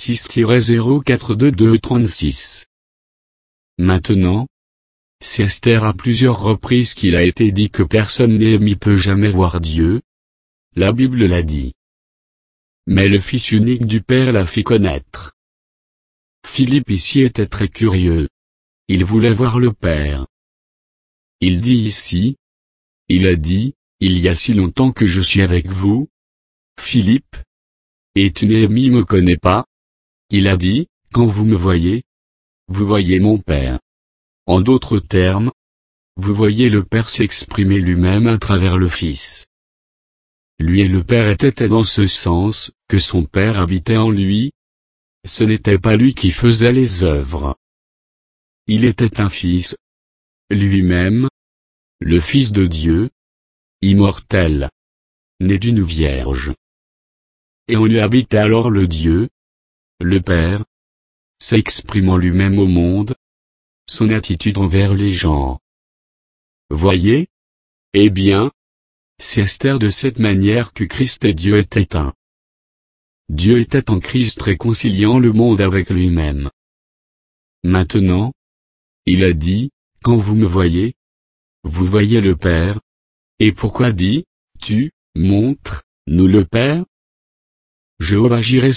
56-0422-36. Maintenant, c'est Esther à plusieurs reprises qu'il a été dit que personne Néhémie peut jamais voir Dieu. La Bible l'a dit. Mais le Fils unique du Père l'a fait connaître. Philippe ici était très curieux. Il voulait voir le Père. Il dit ici, il a dit, il y a si longtemps que je suis avec vous, Philippe. Et tu Néhémie me connais pas? Il a dit, quand vous me voyez, vous voyez mon Père. En d'autres termes, vous voyez le Père s'exprimer lui-même à travers le Fils. Lui et le Père étaient dans ce sens, que son Père habitait en lui. Ce n'était pas lui qui faisait les œuvres. Il était un Fils. Lui-même. Le Fils de Dieu. Immortel. Né d'une Vierge. Et en lui habitait alors le Dieu. Le Père. S'exprimant lui-même au monde. Son attitude envers les gens. Voyez? Eh bien, c'est Esther de cette manière que Christ et Dieu étaient un. Dieu était en Christ réconciliant le monde avec lui-même. Maintenant, il a dit, quand vous me voyez, vous voyez le Père. Et pourquoi dis-tu, montre-nous le Père? Jéhovah Jireh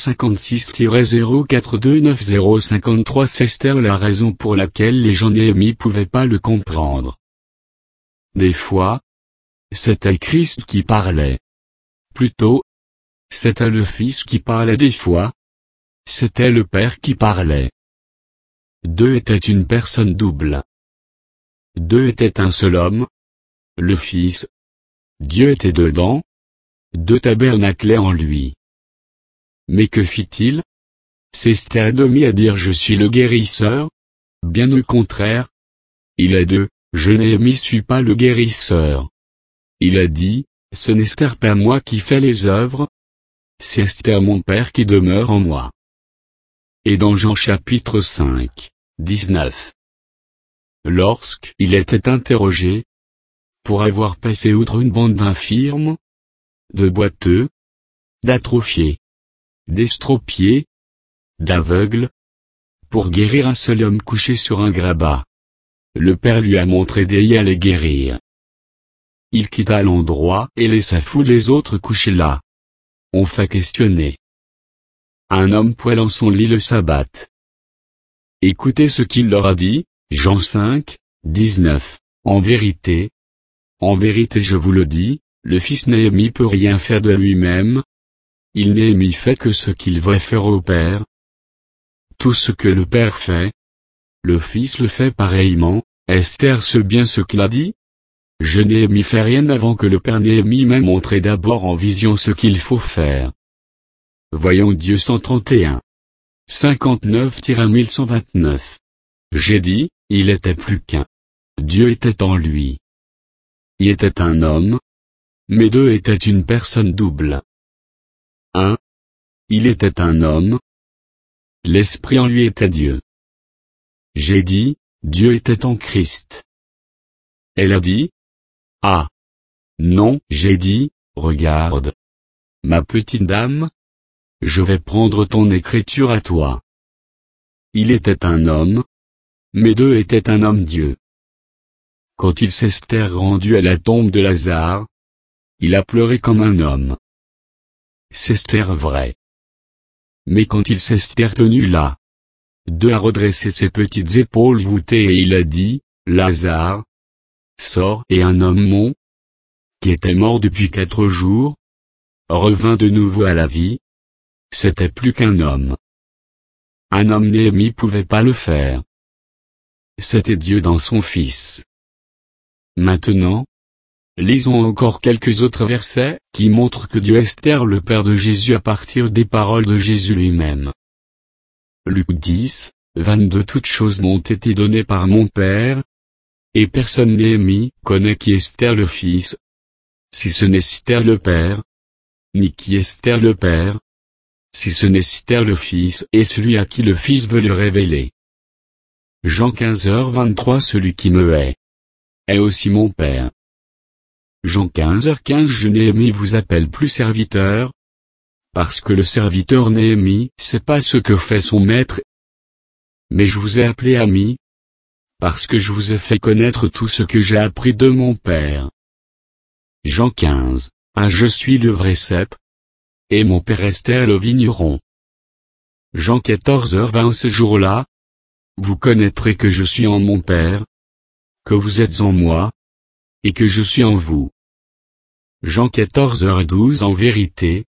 56-0429-053 c'est Esther la raison pour laquelle les gens Néhémie pouvaient pas le comprendre. Des fois, c'était Christ qui parlait. Plutôt, c'était le Fils qui parlait des fois. C'était le Père qui parlait. Deux étaient une personne double. Deux étaient un seul homme. Le Fils. Dieu était dedans. Deux tabernaclaient en lui. Mais que fit-il? C'est Esther mis à dire je suis le guérisseur. Bien au contraire. Il a dit, je Néhémie suis pas le guérisseur. Il a dit, ce n'est Esther pas moi qui fais les œuvres. C'est Esther mon Père qui demeure en moi. Et dans Jean chapitre 5, 19. Lorsqu'il était interrogé, pour avoir passé outre une bande d'infirmes, de boiteux, d'atrophiés, d'estropiés, d'aveugles, pour guérir un seul homme couché sur un grabat. Le Père lui a montré des à les guérir. Il quitta l'endroit et laissa fou les autres couchés là. On fait questionner. Un homme poilant son lit le sabbat. Écoutez ce qu'il leur a dit, Jean 5, 19. En vérité je vous le dis, le Fils Néhémie peut rien faire de lui-même. Il Néhémie fait que ce qu'il va faire au Père. Tout ce que le Père fait, le Fils le fait pareillement. Esther sait bien ce qu'il a dit. Je Néhémie fait rien avant que le Père Néhémie m'ait montré d'abord en vision ce qu'il faut faire. Voyons Dieu 131. 59-1129. J'ai dit, il était plus qu'un. Dieu était en lui. Il était un homme. Mais deux étaient une personne double. 1. Il était un homme. L'Esprit en lui était Dieu. J'ai dit, Dieu était en Christ. Elle a dit, ah. Non, j'ai dit, regarde. Ma petite dame. Je vais prendre ton écriture à toi. Il était un homme. Mais deux étaient un homme Dieu. Quand il s'est rendu à la tombe de Lazare, il a pleuré comme un homme. C'est vrai. Mais quand il s'est tenu là, 2 a redressé ses petites épaules voûtées et il a dit, Lazare, sors. Et un homme qui était mort depuis 4 jours, revint de nouveau à la vie. C'était plus qu'un homme. Un homme Néhémie pouvait pas le faire. C'était Dieu dans son Fils. Maintenant, lisons encore quelques autres versets, qui montrent que Dieu Esther le Père de Jésus à partir des paroles de Jésus lui-même. Luc 10, 22 Toutes choses m'ont été données par mon Père, et personne Néhémie connaît qui est Esther le Fils, si ce n'est Esther le Père, ni qui est Esther le Père, si ce n'est Esther le Fils et celui à qui le Fils veut le révéler. Jean 15h23 Celui qui me hait est aussi mon Père. Jean 15h15 Je Néhémie vous appelle plus serviteur, parce que le serviteur Néhémie sait pas ce que fait son maître, mais je vous ai appelé ami, parce que je vous ai fait connaître tout ce que j'ai appris de mon Père. Jean 15, Je suis le vrai cep, et mon Père Esther le vigneron. Jean 14h20 Ce jour-là, vous connaîtrez que je suis en mon Père, que vous êtes en moi, et que je suis en vous. Jean 14h12 En vérité,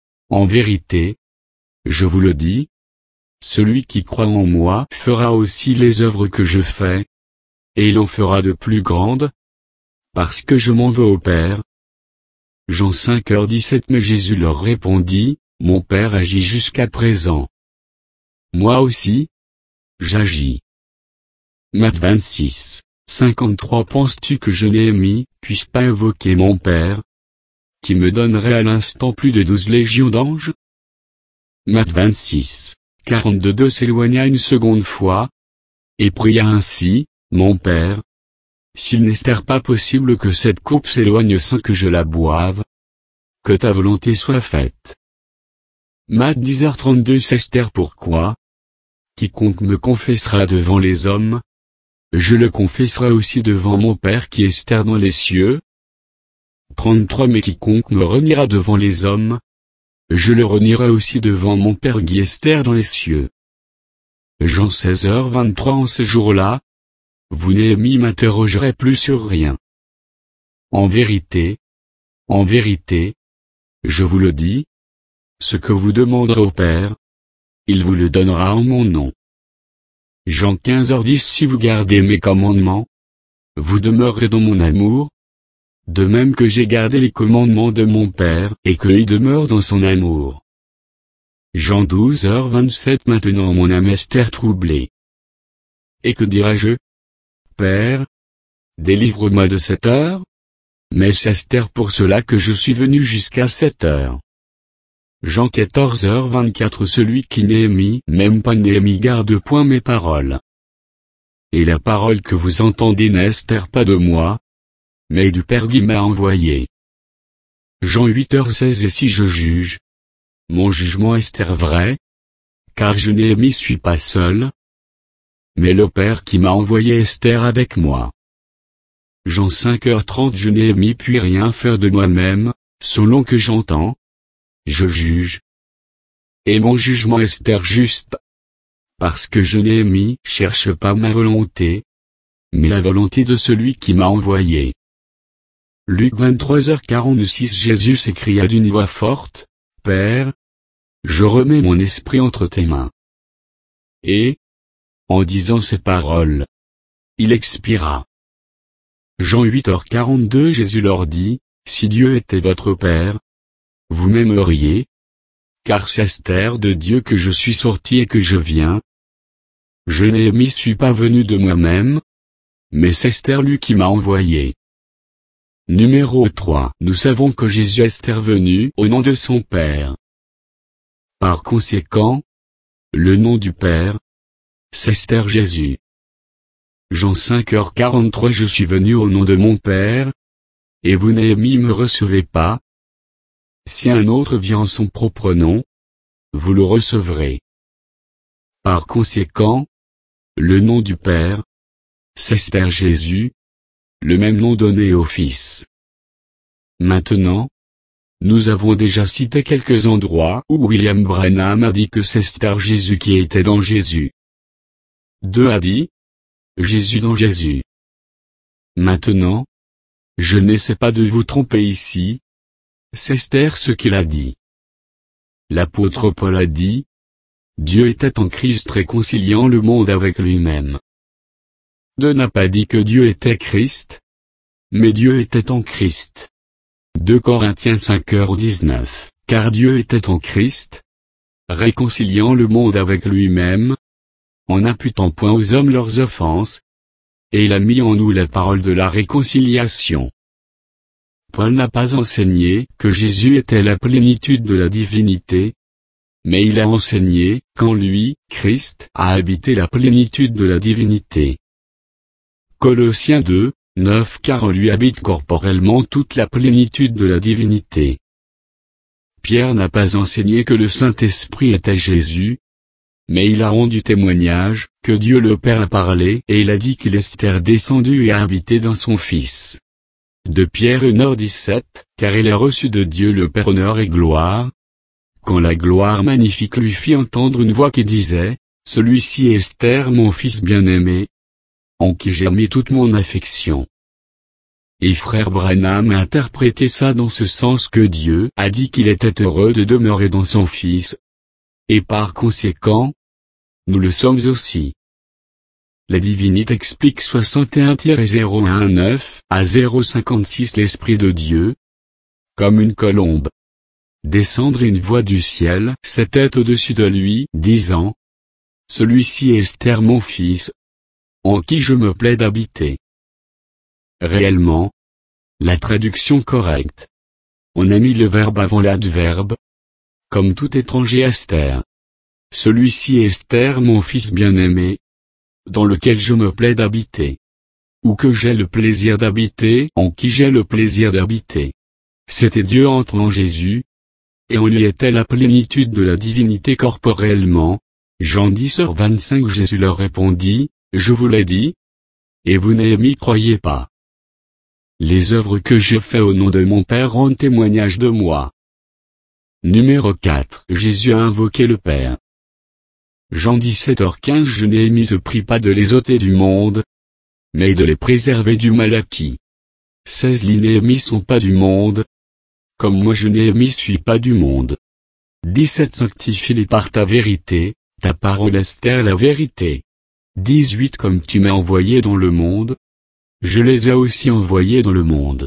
je vous le dis, celui qui croit en moi fera aussi les œuvres que je fais, et il en fera de plus grandes, parce que je m'en vais au Père. Jean 5h17 Mais Jésus leur répondit, mon Père agit jusqu'à présent. Moi aussi, j'agis. Matthieu 26, 53 Penses-tu que je Néhémie puisse pas évoquer mon Père, qui me donnerait à l'instant plus de 12 légions d'anges? Matthieu 26, 42 s'éloigna une seconde fois, et pria ainsi, mon Père, s'il n'est pas possible que cette coupe s'éloigne sans que je la boive, que ta volonté soit faite. Matthieu 10h32 Esther Pourquoi? Quiconque me confessera devant les hommes, je le confesserai aussi devant mon Père qui est Esther dans les cieux. 33 Mais quiconque me reniera devant les hommes, je le renierai aussi devant mon Père qui est Esther dans les cieux. Jean 16h23 En ce jour-là, vous Néhémie m'interrogerez plus sur rien. En vérité, je vous le dis, ce que vous demanderez au Père, il vous le donnera en mon nom. Jean 15h10 Si vous gardez mes commandements, vous demeurerez dans mon amour, de même que j'ai gardé les commandements de mon Père et qu'il demeure dans son amour. Jean 12h27 Maintenant mon âme est troublée. Et que dirai-je? Père, délivre-moi de cette heure? Mais c'est Esther pour cela que je suis venu jusqu'à cette heure. Jean 14h24 Celui qui Néhémie, même pas Néhémie garde point mes paroles. Et la parole que vous entendez n'est pas de moi, mais du Père qui m'a envoyé. Jean 8h16 Et si je juge, mon jugement est vrai, car je Néhémie suis pas seul, mais le Père qui m'a envoyé est avec moi. Jean 5h30 Je Néhémie puis rien faire de moi-même, selon que j'entends, je juge. Et mon jugement est juste, parce que je Néhémie cherche pas ma volonté, mais la volonté de celui qui m'a envoyé. Luc 23h46 Jésus s'écria d'une voix forte, Père, je remets mon esprit entre tes mains. Et, en disant ces paroles, il expira. Jean 8h42 Jésus leur dit, si Dieu était votre Père, vous m'aimeriez, car c'est Esther de Dieu que je suis sorti et que je viens. Je Néhémie suis pas venu de moi-même, mais c'est Esther lui qui m'a envoyé. Numéro 3 Nous savons que Jésus est venu au nom de son Père. Par conséquent, le nom du Père, c'est Esther Jésus. Jean 5h43 Je suis venu au nom de mon Père, et vous Néhémie me recevez pas. Si un autre vient en son propre nom, vous le recevrez. Par conséquent, le nom du Père, c'est Esther Jésus, le même nom donné au Fils. Maintenant, nous avons déjà cité quelques endroits où William Branham a dit que c'est Esther Jésus qui était dans Jésus. 2 a dit. Jésus dans Jésus. Maintenant, je n'essaie pas de vous tromper ici. C'est Esther ce qu'il a dit. L'apôtre Paul a dit. Dieu était en Christ réconciliant le monde avec lui-même. 2 n'a pas dit que Dieu était Christ, mais Dieu était en Christ. 2 Corinthiens 5h19. Car Dieu était en Christ, réconciliant le monde avec lui-même, en n'imputant point aux hommes leurs offenses, et il a mis en nous la parole de la réconciliation. Paul n'a pas enseigné que Jésus était la plénitude de la divinité, mais il a enseigné qu'en lui, Christ a habité la plénitude de la divinité. Colossiens 2, 9 Car en lui habite corporellement toute la plénitude de la divinité. Pierre n'a pas enseigné que le Saint-Esprit était Jésus, mais il a rendu témoignage que Dieu le Père a parlé et il a dit qu'il est descendu et a habité dans son Fils. De Pierre 1h17, car il a reçu de Dieu le Père honneur et gloire. Quand la gloire magnifique lui fit entendre une voix qui disait, « Celui-ci est Esther mon Fils bien-aimé, en qui j'ai mis toute mon affection. » Et frère Branham a interprété ça dans ce sens que Dieu a dit qu'il était heureux de demeurer dans son Fils. Et par conséquent, nous le sommes aussi. La divinité explique 61-019 à 056 l'Esprit de Dieu, comme une colombe. Descendre une voix du ciel s'était au-dessus de lui, disant, « Celui-ci est Esther mon Fils, en qui je me plais d'habiter. » Réellement, la traduction correcte. On a mis le verbe avant l'adverbe, comme tout étranger Esther. Celui-ci est Esther mon Fils bien-aimé, dans lequel je me plais d'habiter. Ou que j'ai le plaisir d'habiter, en qui j'ai le plaisir d'habiter. C'était Dieu entrant en Jésus, et en lui était la plénitude de la divinité corporellement. Jean 10h25 Jésus leur répondit, je vous l'ai dit, et vous n'y croyez pas. Les œuvres que je fais au nom de mon Père rendent témoignage de moi. Numéro 4. Jésus a invoqué le Père. Jean 17h15 Je n'ai prie pas de les ôter du monde, mais de les préserver du mal acquis. 16 Les sont pas du monde, comme moi je suis pas du monde. 17 Sanctifie-les par ta vérité, ta parole est la vérité. 18 Comme tu m'as envoyé dans le monde, je les ai aussi envoyés dans le monde.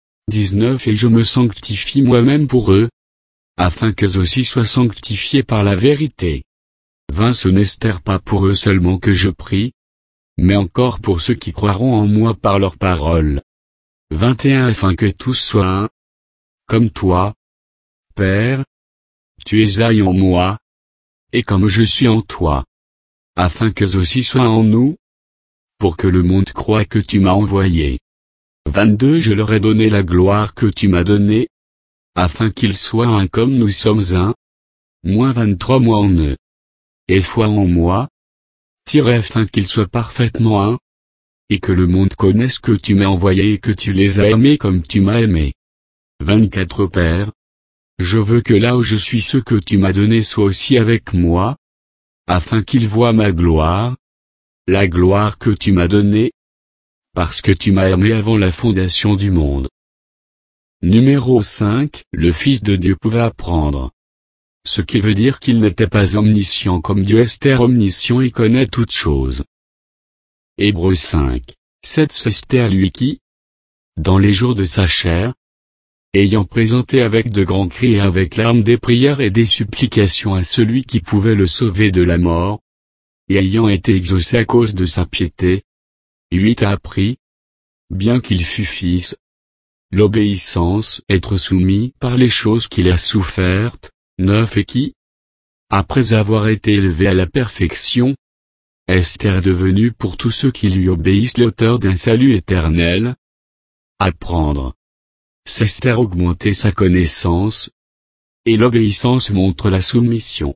19 Et je me sanctifie moi-même pour eux, afin qu'eux aussi soient sanctifiés par la vérité. 20 Ce n'est pas pour eux seulement que je prie, mais encore pour ceux qui croiront en moi par leur parole. 21 Afin que tous soient un, comme toi, Père, tu es un en moi, et comme je suis en toi, afin qu'eux aussi soient en nous, pour que le monde croie que tu m'as envoyé. 22 Je leur ai donné la gloire que tu m'as donnée, afin qu'ils soient un comme nous sommes un. 23 Moi en eux, et foi en moi, afin qu'ils soient parfaitement un, et que le monde connaisse que tu m'as envoyé et que tu les as aimés comme tu m'as aimé. 24 Père, je veux que là où je suis ceux que tu m'as donnés soient aussi avec moi, afin qu'ils voient ma gloire, la gloire que tu m'as donnée, parce que tu m'as aimé avant la fondation du monde. Numéro 5 Le Fils de Dieu pouvait apprendre. Ce qui veut dire qu'il n'était pas omniscient comme Dieu est omniscient et connaît toutes choses. Hébreux 5, 7 C'est Esther lui qui, dans les jours de sa chair, ayant présenté avec de grands cris et avec larmes des prières et des supplications à celui qui pouvait le sauver de la mort, et ayant été exaucé à cause de sa piété, 8 a appris, bien qu'il fût fils, l'obéissance, être soumis par les choses qu'il a souffertes, 9 Et qui, après avoir été élevé à la perfection, est devenu pour tous ceux qui lui obéissent l'auteur d'un salut éternel. Apprendre. C'est augmenter sa connaissance, et l'obéissance montre la soumission.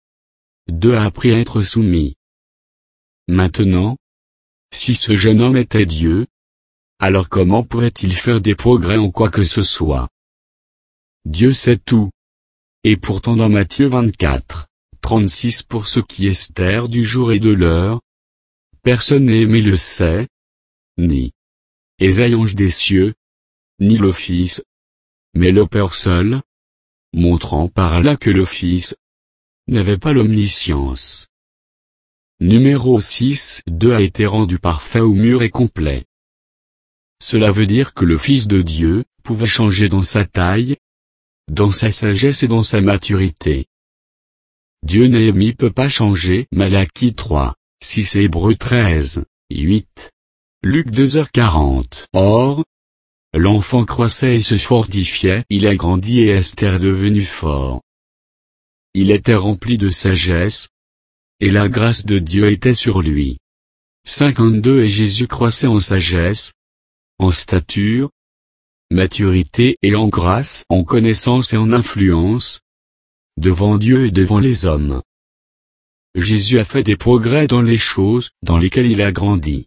2 A appris à être soumis. Maintenant, si ce jeune homme était Dieu, alors comment pourrait-il faire des progrès en quoi que ce soit? Dieu sait tout. Et pourtant dans Matthieu 24, 36 Pour ce qui est Esther du jour et de l'heure, personne aimé le sait, ni les anges des cieux, ni le Fils, mais le Père seul, montrant par là que le Fils n'avait pas l'omniscience. Numéro 6. 2 a été rendu parfait ou mûr et complet. Cela veut dire que le Fils de Dieu pouvait changer dans sa taille, dans sa sagesse et dans sa maturité. Dieu Néhémie peut pas changer. Malachie 3, 6 et Hébreux 13, 8. Luc 2h40. Or, l'enfant croissait et se fortifiait, il a grandi et Esther est devenu fort. Il était rempli de sagesse, et la grâce de Dieu était sur lui. 52 Et Jésus croissait en sagesse, en stature, maturité et en grâce, en connaissance et en influence, devant Dieu et devant les hommes. Jésus a fait des progrès dans les choses dans lesquelles il a grandi.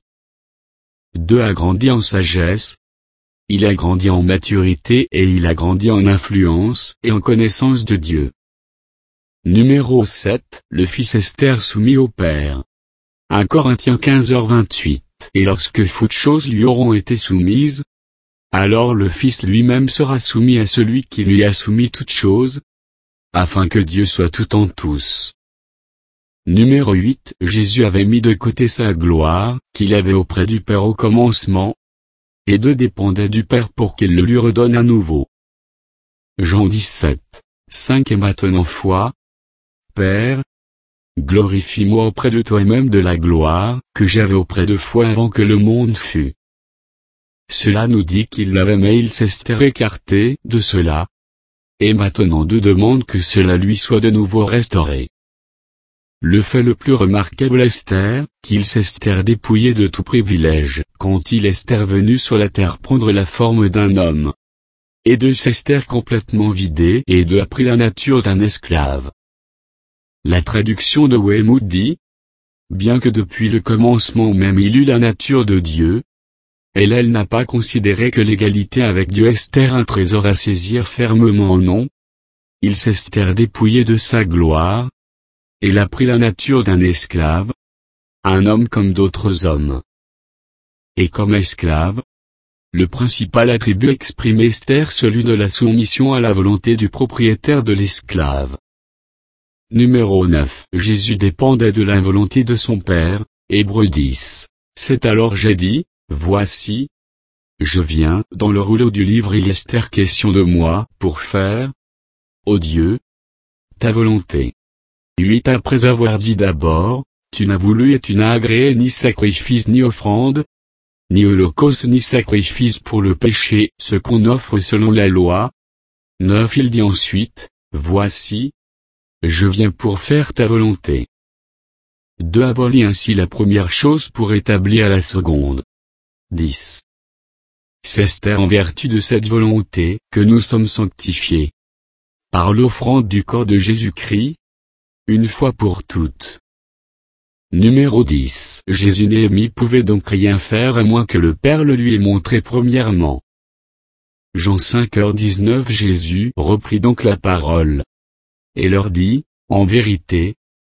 2 A grandi en sagesse, il a grandi en maturité et il a grandi en influence et en connaissance de Dieu. Numéro 7. Le fils Esther soumis au Père. 1 Corinthiens 15h28. Et lorsque toutes choses lui auront été soumises, alors le Fils lui-même sera soumis à celui qui lui a soumis toutes choses, afin que Dieu soit tout en tous. Numéro 8. Jésus avait mis de côté sa gloire, qu'il avait auprès du Père au commencement, et dépendait du Père pour qu'il le lui redonne à nouveau. Jean 17, 5 Et maintenant foi, Père, glorifie-moi auprès de toi et même de la gloire que j'avais auprès de toi avant que le monde fût. Cela nous dit qu'il l'avait mais il s'est écarté de cela, et maintenant demande que cela lui soit de nouveau restauré. Le fait le plus remarquable Esther, qu'il s'est dépouillé de tout privilège, quand il est venu sur la terre prendre la forme d'un homme. Et de s'est complètement vidé et de a pris la nature d'un esclave. La traduction de Weymouth dit, bien que depuis le commencement même il eut la nature de Dieu, elle n'a pas considéré que l'égalité avec Dieu Esther un trésor à saisir fermement non. Il s'est dépouillé de sa gloire, et a pris la nature d'un esclave, un homme comme d'autres hommes. Et comme esclave, le principal attribut exprime Esther celui de la soumission à la volonté du propriétaire de l'esclave. Numéro 9. Jésus dépendait de la volonté de son Père, Hébreux 10. C'est alors j'ai dit, voici, je viens. Dans le rouleau du livre il est question de moi, pour faire, ô Dieu, ta volonté. 8 Après avoir dit d'abord, tu n'as voulu et tu n'as agréé ni sacrifice ni offrande, ni holocauste ni sacrifice pour le péché, ce qu'on offre selon la loi. 9 Il dit ensuite, voici, je viens pour faire ta volonté. 2 Abolit ainsi la première chose pour établir la seconde. 10 C'est Esther en vertu de cette volonté que nous sommes sanctifiés par l'offrande du corps de Jésus-Christ, une fois pour toutes. Numéro 10 Jésus Néhémie pouvait donc rien faire à moins que le Père le lui ait montré premièrement. Jean 5h19 Jésus reprit donc la parole et leur dit, en vérité,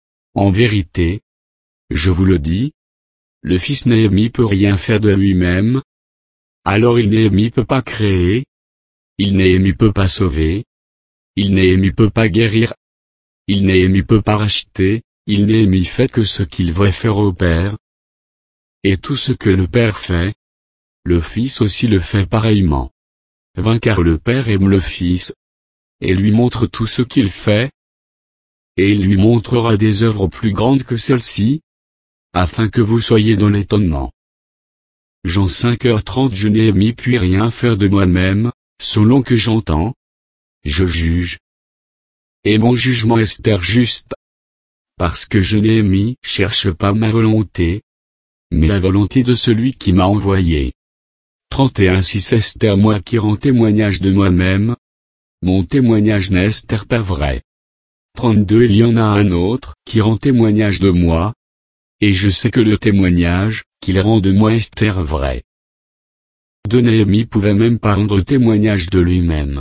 je vous le dis, le fils Néhémie peut rien faire de lui-même, alors il Néhémie peut pas créer, il Néhémie peut pas sauver, il Néhémie peut pas guérir, il Néhémie peut pas racheter, il Néhémie fait que ce qu'il veut faire au Père. Et tout ce que le Père fait, le Fils aussi le fait pareillement. Car le Père aime le Fils, et lui montre tout ce qu'il fait, et il lui montrera des œuvres plus grandes que celles-ci, afin que vous soyez dans l'étonnement. Jean 5h30 Je Néhémie puis rien faire de moi-même, selon que j'entends, je juge. Et mon jugement est juste. Parce que je Néhémie cherche pas ma volonté, mais la volonté de celui qui m'a envoyé. 31 Si c'est Esther moi qui rends témoignage de moi-même, mon témoignage n'est pas vrai. 32 Il y en a un autre qui rend témoignage de moi, et je sais que le témoignage qu'il rend de moi est vrai. De Néhémie pouvait même pas rendre témoignage de lui-même.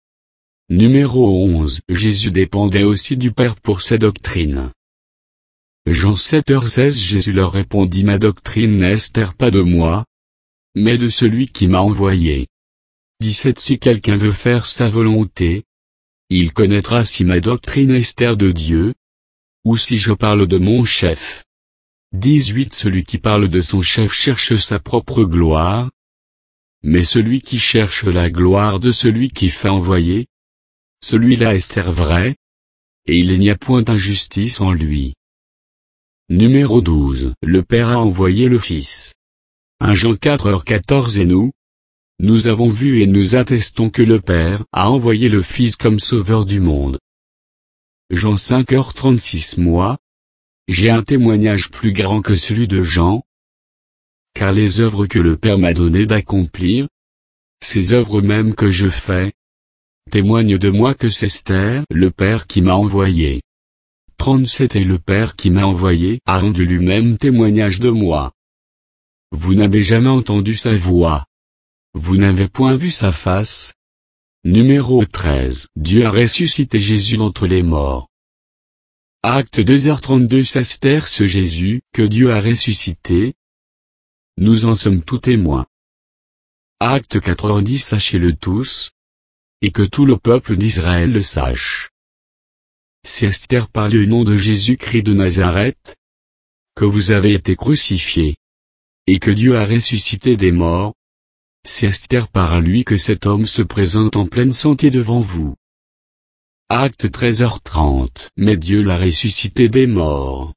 Numéro 11 Jésus dépendait aussi du Père pour sa doctrine. Jean 7h16 Jésus leur répondit: Ma doctrine n'est pas de moi, mais de celui qui m'a envoyé. 17 Si quelqu'un veut faire sa volonté, il connaîtra si ma doctrine est de Dieu, ou si je parle de mon chef. 18 Celui qui parle de son chef cherche sa propre gloire, mais celui qui cherche la gloire de celui qui fait envoyer, celui-là est vrai, et il n'y a point d'injustice en lui. Numéro 12 Le Père a envoyé le Fils. 1 Jean 4h14 Et nous avons vu et nous attestons que le Père a envoyé le Fils comme sauveur du monde. Jean 5h36 Moi, j'ai un témoignage plus grand que celui de Jean, car les œuvres que le Père m'a donné d'accomplir, ces œuvres mêmes que je fais, témoignent de moi que c'est le Père qui m'a envoyé. 37 Et le Père qui m'a envoyé a rendu lui-même témoignage de moi. Vous n'avez jamais entendu sa voix. Vous n'avez point vu sa face. Numéro 13 Dieu a ressuscité Jésus d'entre les morts. Acte 2h32 C'est ce Jésus que Dieu a ressuscité. Nous en sommes tous témoins. Acte 4h10 Sachez-le tous, et que tout le peuple d'Israël le sache. C'est Esther par le nom de Jésus-Christ de Nazareth, que vous avez été crucifié, et que Dieu a ressuscité des morts. C'est Esther par lui que cet homme se présente en pleine santé devant vous. Acte 13h30 Mais Dieu l'a ressuscité des morts.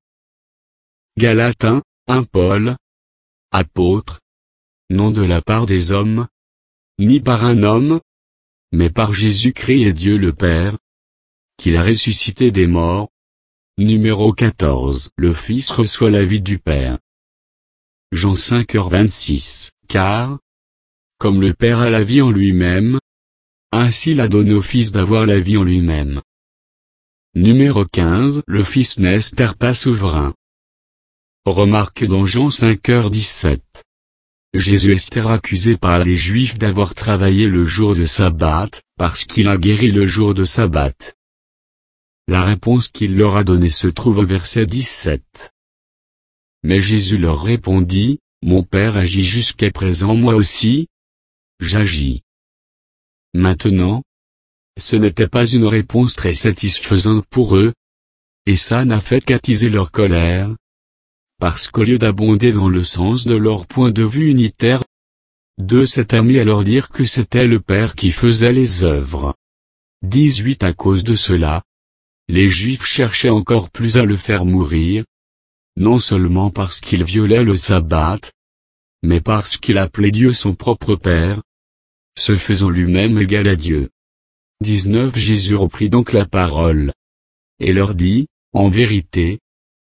Galates 1 Paul, apôtre, non de la part des hommes, ni par un homme, mais par Jésus-Christ et Dieu le Père, qui l'a ressuscité des morts. Numéro 14 Le Fils reçoit la vie du Père. Jean 5h26 Car, comme le Père a la vie en lui-même, ainsi il a donné au Fils d'avoir la vie en lui-même. Numéro 15 Le Fils n'est pas souverain. Remarque dans Jean 5h17. Jésus est accusé par les Juifs d'avoir travaillé le jour de sabbat, parce qu'il a guéri le jour de sabbat. La réponse qu'il leur a donnée se trouve au verset 17. Mais Jésus leur répondit, Mon Père agit jusqu'à présent, moi aussi, j'agis. Maintenant, ce n'était pas une réponse très satisfaisante pour eux, et ça n'a fait qu'attiser leur colère, parce qu'au lieu d'abonder dans le sens de leur point de vue unitaire, Dieu s'est mis à leur dire que c'était le Père qui faisait les œuvres. 18 À cause de cela, les Juifs cherchaient encore plus à le faire mourir, non seulement parce qu'il violait le sabbat, mais parce qu'il appelait Dieu son propre Père, se faisant lui-même égal à Dieu. 19 Jésus reprit donc la parole, et leur dit, en vérité,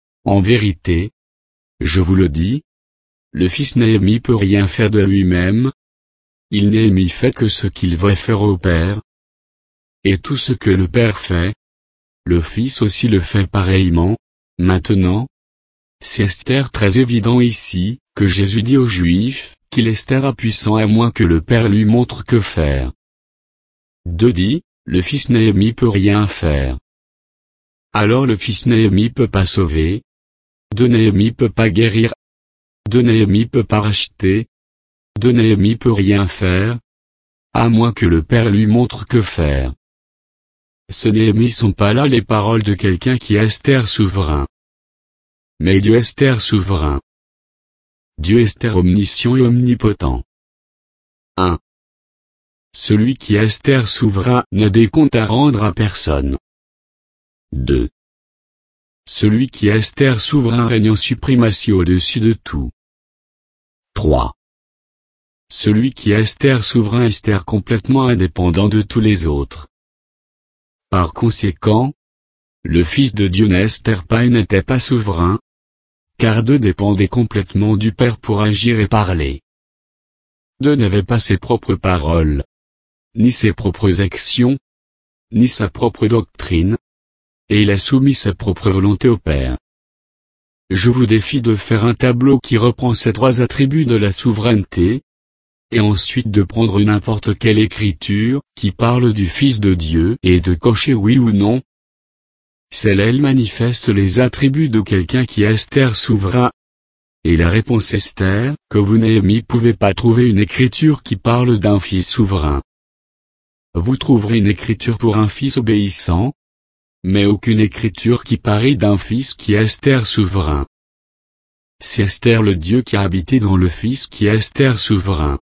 je vous le dis, le Fils n'est peut rien faire de lui-même, il n'est fait que ce qu'il va faire au Père, et tout ce que le Père fait, le Fils aussi le fait pareillement. Maintenant, c'est très évident ici, que Jésus dit aux Juifs, qu'il est puissant à moins que le Père lui montre que faire. 2 dit, le Fils peut rien faire. Alors le Fils peut pas sauver. 2 peut pas guérir. 2 peut pas racheter. 2 peut rien faire, à moins que le Père lui montre que faire. Ce sont pas là les paroles de quelqu'un qui est souverain. Mais Dieu est souverain. Dieu est omniscient et omnipotent. 1. Celui qui est souverain n'a des comptes à rendre à personne. 2. Celui qui est souverain règne en suprématie au-dessus de tout. 3. Celui qui est souverain est complètement indépendant de tous les autres. Par conséquent, le Fils de Dieu n'est pas et n'était pas souverain, car Dieu dépendait complètement du Père pour agir et parler. Dieu n'avait pas ses propres paroles, ni ses propres actions, ni sa propre doctrine, et il a soumis sa propre volonté au Père. Je vous défie de faire un tableau qui reprend ces 3 attributs de la souveraineté, et ensuite de prendre n'importe quelle écriture qui parle du Fils de Dieu et de cocher oui ou non. Celle-là manifeste les attributs de quelqu'un qui est Esther souverain. Et la réponse Esther, que vous Néhémie pouvez pas trouver une écriture qui parle d'un fils souverain. Vous trouverez une écriture pour un fils obéissant, mais aucune écriture qui parie d'un fils qui est Esther souverain. C'est Esther le Dieu qui a habité dans le fils qui est Esther souverain.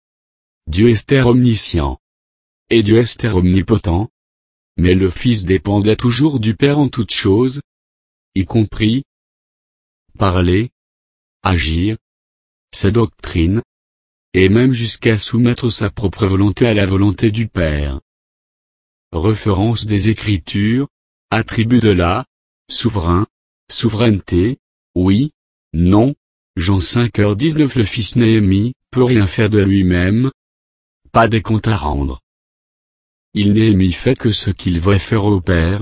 Dieu Esther omniscient. Et Dieu Esther omnipotent. Mais le Fils dépendait toujours du Père en toutes choses, y compris parler, agir, sa doctrine, et même jusqu'à soumettre sa propre volonté à la volonté du Père. Référence des Écritures, attribut de la, souverain, souveraineté, oui, non, Jean 5h19. Le fils Néhémie peut rien faire de lui-même, pas des comptes à rendre. Il Néhémie fait que ce qu'il veut faire au Père.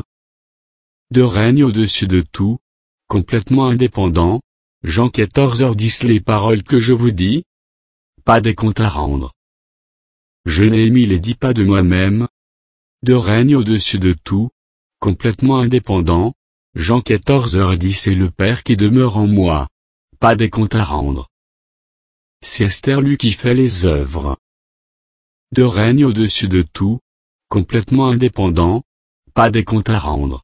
De règne au-dessus de tout, complètement indépendant, Jean 14h10. Les paroles que je vous dis, pas des comptes à rendre. Je Néhémie les dis pas de moi-même. De règne au-dessus de tout, complètement indépendant, Jean 14h10. Et le Père qui demeure en moi, pas des comptes à rendre. C'est Esther lui qui fait les œuvres. De règne au-dessus de tout, complètement indépendant, pas des comptes à rendre.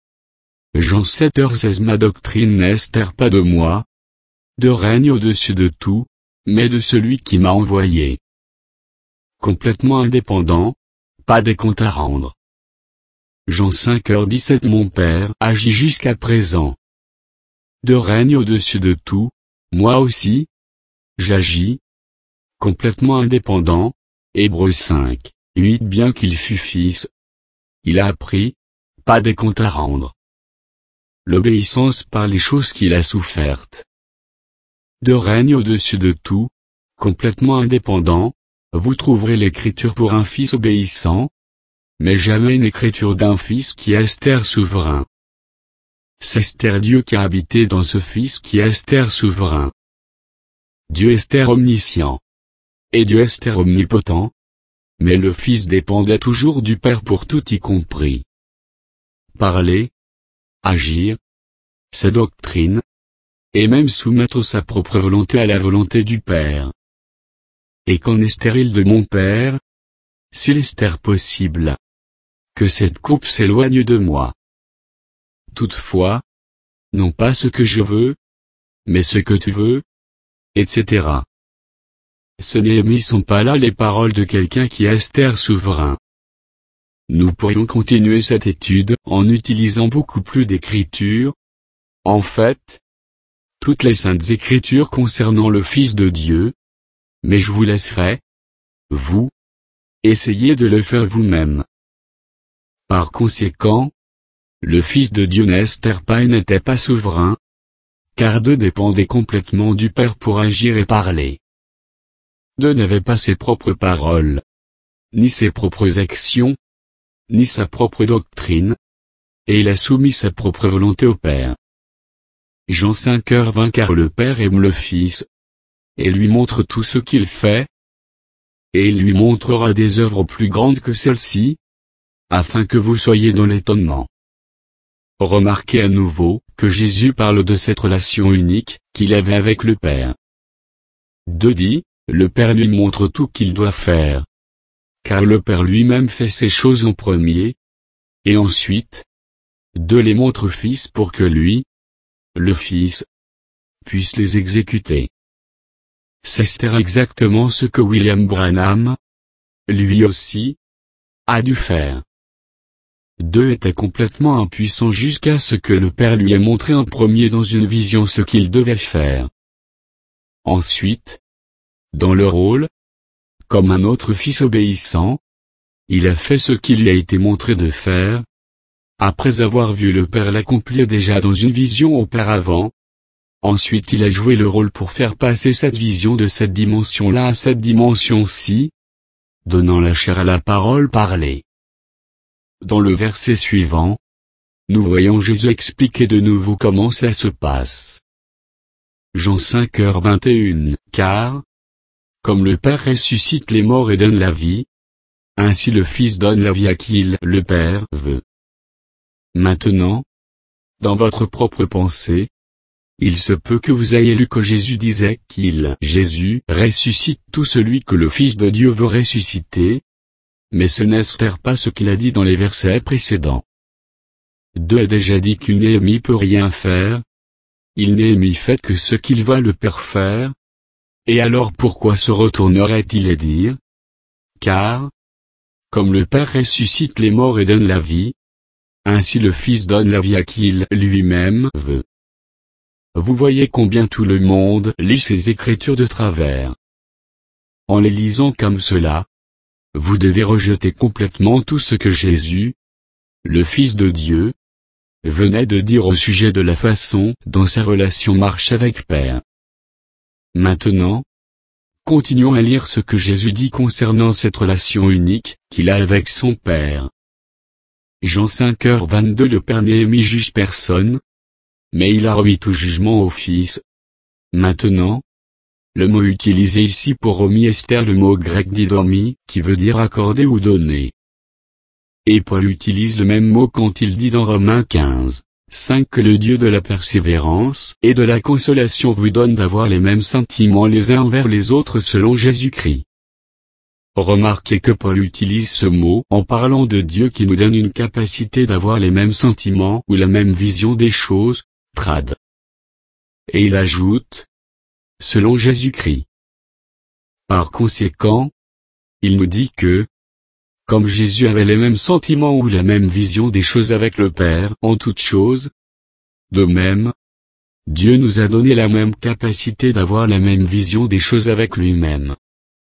Jean 7h16. Ma doctrine n'est Esther pas de moi. De règne au-dessus de tout, mais de celui qui m'a envoyé. Complètement indépendant, pas des comptes à rendre. Jean 5h17. Mon Père agit jusqu'à présent. De règne au-dessus de tout, moi aussi, j'agis. Complètement indépendant, Hébreux 5. 8. Bien qu'il fût fils, il a appris, pas des comptes à rendre. L'obéissance par les choses qu'il a souffertes. De règne au-dessus de tout, complètement indépendant, vous trouverez l'écriture pour un fils obéissant, mais jamais une écriture d'un fils qui est Esther souverain. C'est Esther Dieu qui a habité dans ce fils qui est Esther souverain. Dieu Esther omniscient. Et Dieu Esther omnipotent. Mais le Fils dépendait toujours du Père pour tout y compris. Parler, agir, sa doctrine, et même soumettre sa propre volonté à la volonté du Père. Et qu'en est stérile de mon Père, s'il est Esther possible, que cette coupe s'éloigne de moi. Toutefois, non pas ce que je veux, mais ce que tu veux, etc. Ce Néhémie sont pas là les paroles de quelqu'un qui est Esther souverain. Nous pourrions continuer cette étude en utilisant beaucoup plus d'écritures. En fait, toutes les saintes écritures concernant le Fils de Dieu. Mais je vous laisserai, vous, essayer de le faire vous-même. Par conséquent, le Fils de Dieu n'Esther pas et n'était pas souverain, car deux dépendaient complètement du Père pour agir et parler. Deux n'avait pas ses propres paroles, ni ses propres actions, ni sa propre doctrine, et il a soumis sa propre volonté au Père. Jean 5h20. Car le Père aime le Fils, et lui montre tout ce qu'il fait, et il lui montrera des œuvres plus grandes que celles-ci, afin que vous soyez dans l'étonnement. Remarquez à nouveau que Jésus parle de cette relation unique qu'il avait avec le Père. 2 dit, le Père lui montre tout qu'il doit faire. Car le Père lui-même fait ces choses en premier, et ensuite, 2 les montre au Fils pour que lui, le Fils, puisse les exécuter. C'est exactement ce que William Branham, lui aussi, a dû faire. 2 était complètement impuissant jusqu'à ce que le Père lui ait montré en premier dans une vision ce qu'il devait faire. Ensuite, dans le rôle, comme un autre fils obéissant, il a fait ce qui lui a été montré de faire, après avoir vu le Père l'accomplir déjà dans une vision auparavant. Ensuite il a joué le rôle pour faire passer cette vision de cette dimension-là à cette dimension-ci, donnant la chair à la parole parlée. Dans le verset suivant, nous voyons Jésus expliquer de nouveau comment ça se passe. Jean 5h21. Car, comme le Père ressuscite les morts et donne la vie, ainsi le Fils donne la vie à qui il, le Père, veut. Maintenant, dans votre propre pensée, il se peut que vous ayez lu que Jésus disait Jésus ressuscite tout celui que le Fils de Dieu veut ressusciter, mais ce n'est pas ce qu'il a dit dans les versets précédents. Dieu a déjà dit qu'il Néhémie peut rien faire. Il Néhémie fait que ce qu'il voit le Père faire. Et alors pourquoi se retournerait-il et dire? Car, comme le Père ressuscite les morts et donne la vie, ainsi le Fils donne la vie à qui il lui-même veut. Vous voyez combien tout le monde lit ces Écritures de travers. En les lisant comme cela, vous devez rejeter complètement tout ce que Jésus, le Fils de Dieu, venait de dire au sujet de la façon dont sa relation marche avec Père. Maintenant, continuons à lire ce que Jésus dit concernant cette relation unique qu'il a avec son Père. Jean 5h22 Le Père Néhémie juge personne, mais il a remis tout jugement au Fils. Maintenant, le mot utilisé ici pour remis est le mot grec didomi, qui veut dire accorder ou donner. Et Paul utilise le même mot quand il dit dans Romains 15:5 que le Dieu de la persévérance et de la consolation vous donne d'avoir les mêmes sentiments les uns envers les autres selon Jésus-Christ. Remarquez que Paul utilise ce mot en parlant de Dieu qui nous donne une capacité d'avoir les mêmes sentiments ou la même vision des choses, trad. Et il ajoute, selon Jésus-Christ. Par conséquent, il nous dit que, comme Jésus avait les mêmes sentiments ou la même vision des choses avec le Père en toutes choses, de même, Dieu nous a donné la même capacité d'avoir la même vision des choses avec lui-même.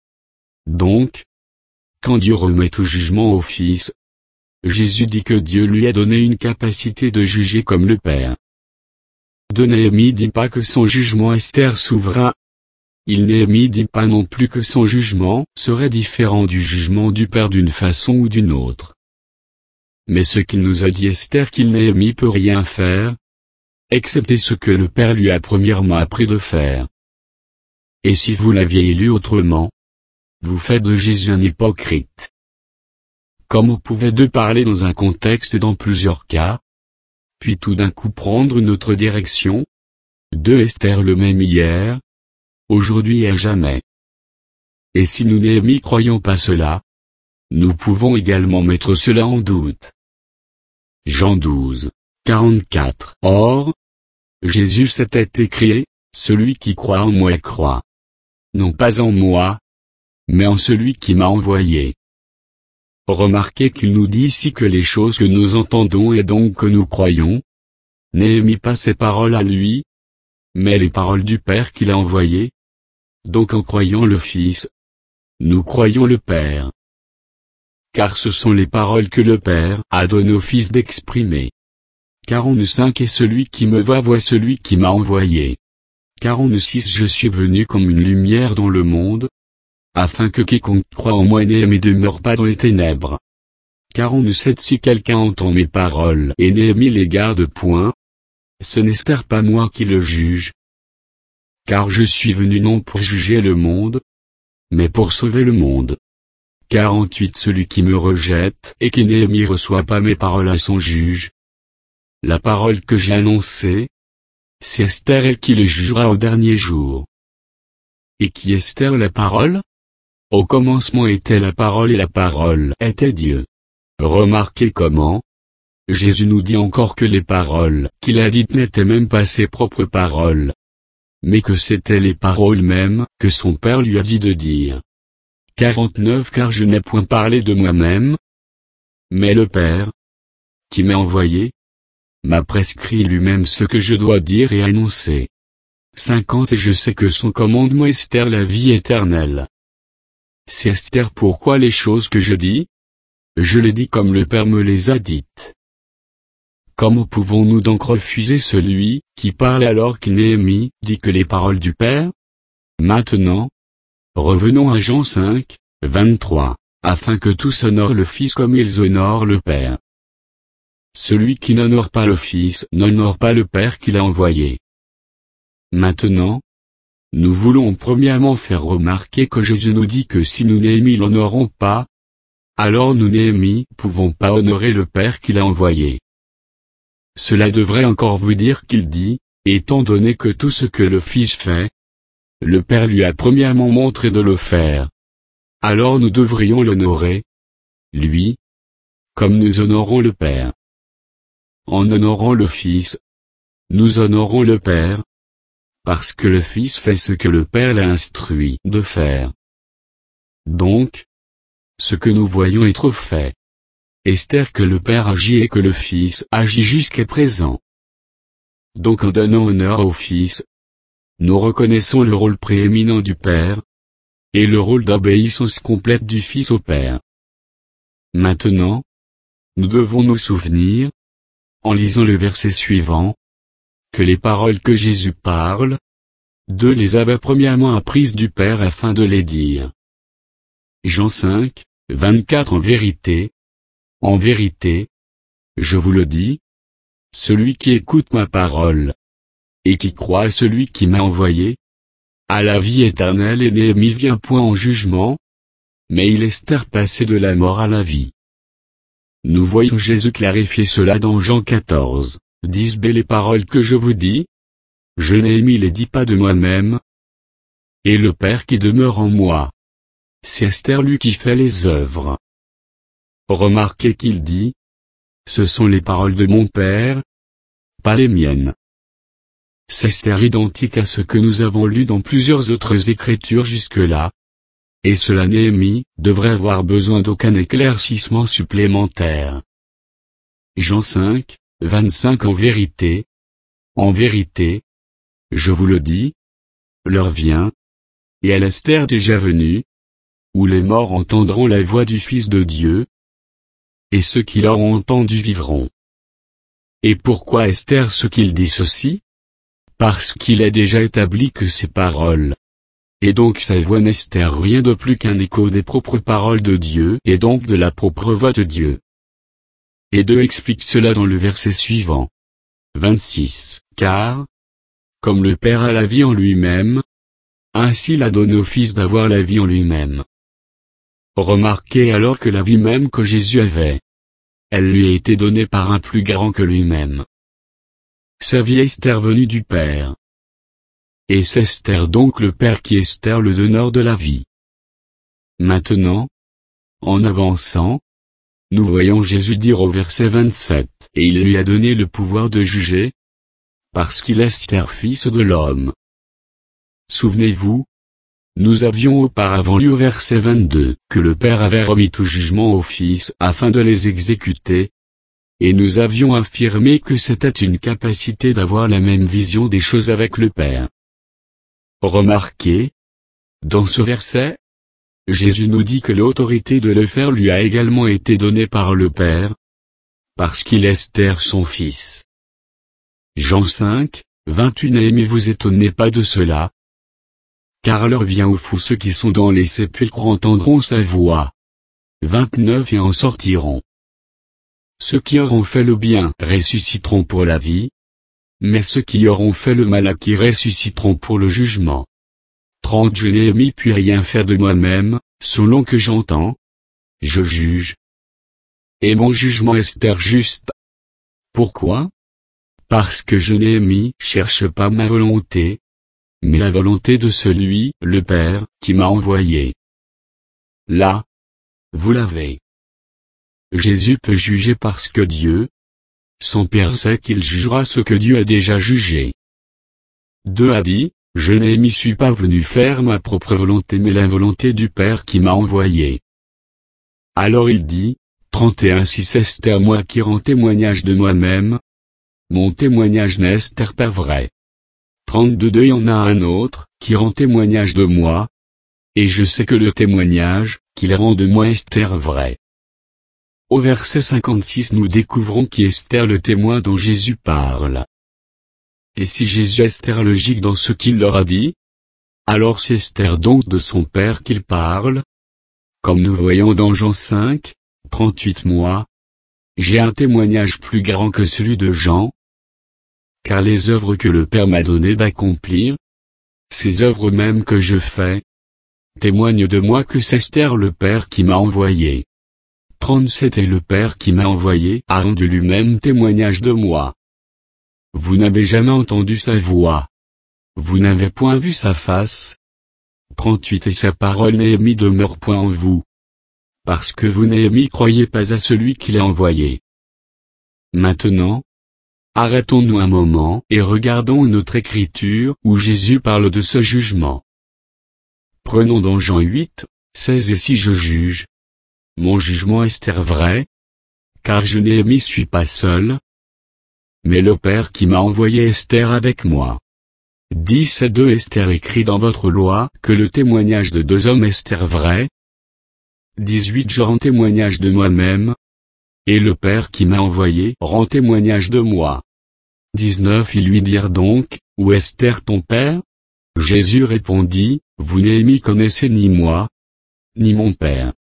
Donc, quand Dieu remet tout jugement au Fils, Jésus dit que Dieu lui a donné une capacité de juger comme le Père. Néhémie dit pas que son jugement est souverain. Néhémie dit pas non plus que son jugement serait différent du jugement du Père d'une façon ou d'une autre. Mais ce qu'il nous a dit est qu'il Néhémie peut rien faire, excepté ce que le Père lui a premièrement appris de faire. Et si vous l'aviez lu autrement, vous faites de Jésus un hypocrite. Comme on pouvait de parler dans un contexte dans plusieurs cas, puis tout d'un coup prendre une autre direction, de Esther le même hier, aujourd'hui et à jamais. Et si nous Néhémie croyons pas cela, nous pouvons également mettre cela en doute. Jean 12:44 Or, Jésus s'était écrié, celui qui croit en moi croit. Non pas en moi, mais en celui qui m'a envoyé. Remarquez qu'il nous dit ici que les choses que nous entendons et donc que nous croyons, Néhémie pas ses paroles à lui, mais les paroles du Père qu'il a envoyé. Donc en croyant le Fils, nous croyons le Père. Car ce sont les paroles que le Père a donné au Fils d'exprimer. 45 Et celui qui me voit celui qui m'a envoyé. 46 Je suis venu comme une lumière dans le monde, afin que quiconque croit en moi ne demeure pas dans les ténèbres. 47 Si quelqu'un entend mes paroles et Néhémie les garde point, ce n'est pas moi qui le juge. Car je suis venu non pour juger le monde, mais pour sauver le monde. 48 Celui qui me rejette et qui Néhémie reçoit pas mes paroles à son juge. La parole que j'ai annoncée, c'est Esther elle qui le jugera au dernier jour. Et qui est la parole? Au commencement était la parole et la parole était Dieu. Remarquez comment Jésus nous dit encore que les paroles qu'il a dites n'étaient même pas ses propres paroles, mais que c'étaient les paroles mêmes que son Père lui a dit de dire. 49 Car je n'ai point parlé de moi-même, mais le Père, qui m'a envoyé, m'a prescrit lui-même ce que je dois dire et annoncer. 50 Et je sais que son commandement est la vie éternelle. C'est pourquoi les choses que je dis, je les dis comme le Père me les a dites. Comment pouvons-nous donc refuser celui qui parle alors qu'il Néhémie dit que les paroles du Père? Maintenant, revenons à Jean 5:23, afin que tous honorent le Fils comme ils honorent le Père. Celui qui n'honore pas le Fils n'honore pas le Père qui l'a envoyé. Maintenant, nous voulons premièrement faire remarquer que Jésus nous dit que si nous Néhémie l'honorons pas, alors nous Néhémie pouvons pas honorer le Père qui l'a envoyé. cela devrait encore vous dire qu'il dit, étant donné que tout ce que le Fils fait, le Père lui a premièrement montré de le faire. Alors nous devrions l'honorer, lui, comme nous honorons le Père. En honorant le Fils, nous honorons le Père, parce que le Fils fait ce que le Père l'a instruit de faire. Donc, ce que nous voyons être fait, est que le Père agit et que le Fils agit jusqu'à présent. Donc en donnant honneur au Fils, nous reconnaissons le rôle prééminent du Père, et le rôle d'obéissance complète du Fils au Père. Maintenant, nous devons nous souvenir, en lisant le verset suivant, que les paroles que Jésus parle, Dieu les avait premièrement apprises du Père afin de les dire. Jean 5, 24 En vérité, je vous le dis, celui qui écoute ma parole, et qui croit à celui qui m'a envoyé, a la vie éternelle et Néhémie vient point en jugement, mais il est passé de la mort à la vie. Nous voyons Jésus clarifier cela dans Jean 14, 10b les paroles que je vous dis, je Néhémie les dis pas de moi-même, et le Père qui demeure en moi. C'est lui qui fait les œuvres. Remarquez qu'il dit, ce sont les paroles de mon Père, pas les miennes. C'est identique à ce que nous avons lu dans plusieurs autres écritures jusque-là, et cela Néhémie devrait avoir besoin d'aucun éclaircissement supplémentaire. Jean 5, 25 En vérité, je vous le dis, l'heure vient, et elle est déjà venue, où les morts entendront la voix du Fils de Dieu, et ceux qui l'auront entendu vivront. Et pourquoi est ce qu'il dit ceci? Parce qu'il est déjà établi que ses paroles, et donc sa voix n'est rien de plus qu'un écho des propres paroles de Dieu et donc de la propre voix de Dieu. Et Dieu explique cela dans le verset suivant. 26. Car, comme le Père a la vie en lui-même, ainsi il a donné au Fils d'avoir la vie en lui-même. Remarquez alors que la vie même que Jésus avait, elle lui a été donnée par un plus grand que lui-même. Sa vie est venue du Père. Et c'est donc le Père qui est le donneur de la vie. Maintenant, en avançant, nous voyons Jésus dire au verset 27, et il lui a donné le pouvoir de juger, parce qu'il est fils de l'homme. Souvenez-vous, nous avions auparavant lu au verset 22 que le Père avait remis tout jugement au Fils afin de les exécuter, et nous avions affirmé que c'était une capacité d'avoir la même vision des choses avec le Père. Remarquez, dans ce verset, Jésus nous dit que l'autorité de le faire lui a également été donnée par le Père, parce qu'il est son Fils. Jean 5, 28 Néhémie vous étonnez pas de cela, car l'heure vient où ceux qui sont dans les sépulcres entendront sa voix. 29 Et en sortiront. Ceux qui auront fait le bien ressusciteront pour la vie, mais ceux qui auront fait le mal qui ressusciteront pour le jugement. 30 Je n'ai puis rien faire de moi-même, selon que j'entends. Je juge. Et mon jugement est juste. Pourquoi? Parce que je cherche pas ma volonté, mais la volonté de celui, le Père, qui m'a envoyé. Là, vous l'avez. Jésus peut juger parce que Dieu, son Père sait qu'il jugera ce que Dieu a déjà jugé. Dieu a dit, je suis pas venu faire ma propre volonté mais la volonté du Père qui m'a envoyé. Alors il dit, 31 Si c'est moi qui rends témoignage de moi-même, mon témoignage n'est pas vrai. 32 Il y en a un autre, qui rend témoignage de moi, et je sais que le témoignage, qu'il rend de moi est vrai. Au verset 56 nous découvrons qui est le témoin dont Jésus parle. Et si Jésus est logique dans ce qu'il leur a dit, alors c'est donc de son Père qu'il parle. Comme nous voyons dans Jean 5, 38 Moi, j'ai un témoignage plus grand que celui de Jean, car les œuvres que le Père m'a donné d'accomplir, ces œuvres mêmes que je fais, témoignent de moi que c'est le Père qui m'a envoyé. 37 Et le Père qui m'a envoyé a rendu lui-même témoignage de moi. Vous n'avez jamais entendu sa voix. Vous n'avez point vu sa face. 38 Et sa parole Néhémie demeure point en vous. Parce que vous Néhémie croyez pas à celui qui l'a envoyé. Maintenant, arrêtons-nous un moment et regardons une autre écriture où Jésus parle de ce jugement. Prenons dans Jean 8, 16 Et si je juge, mon jugement est vrai, car je Néhémie suis pas seul, mais le Père qui m'a envoyé est avec moi. 17 Esther écrit dans votre loi que le témoignage de deux hommes est vrai. 18 Je rends témoignage de moi-même, et le Père qui m'a envoyé rend témoignage de moi. 19 Ils lui dirent donc, où est ton Père? Jésus répondit, vous Néhémie connaissez ni moi, ni mon Père.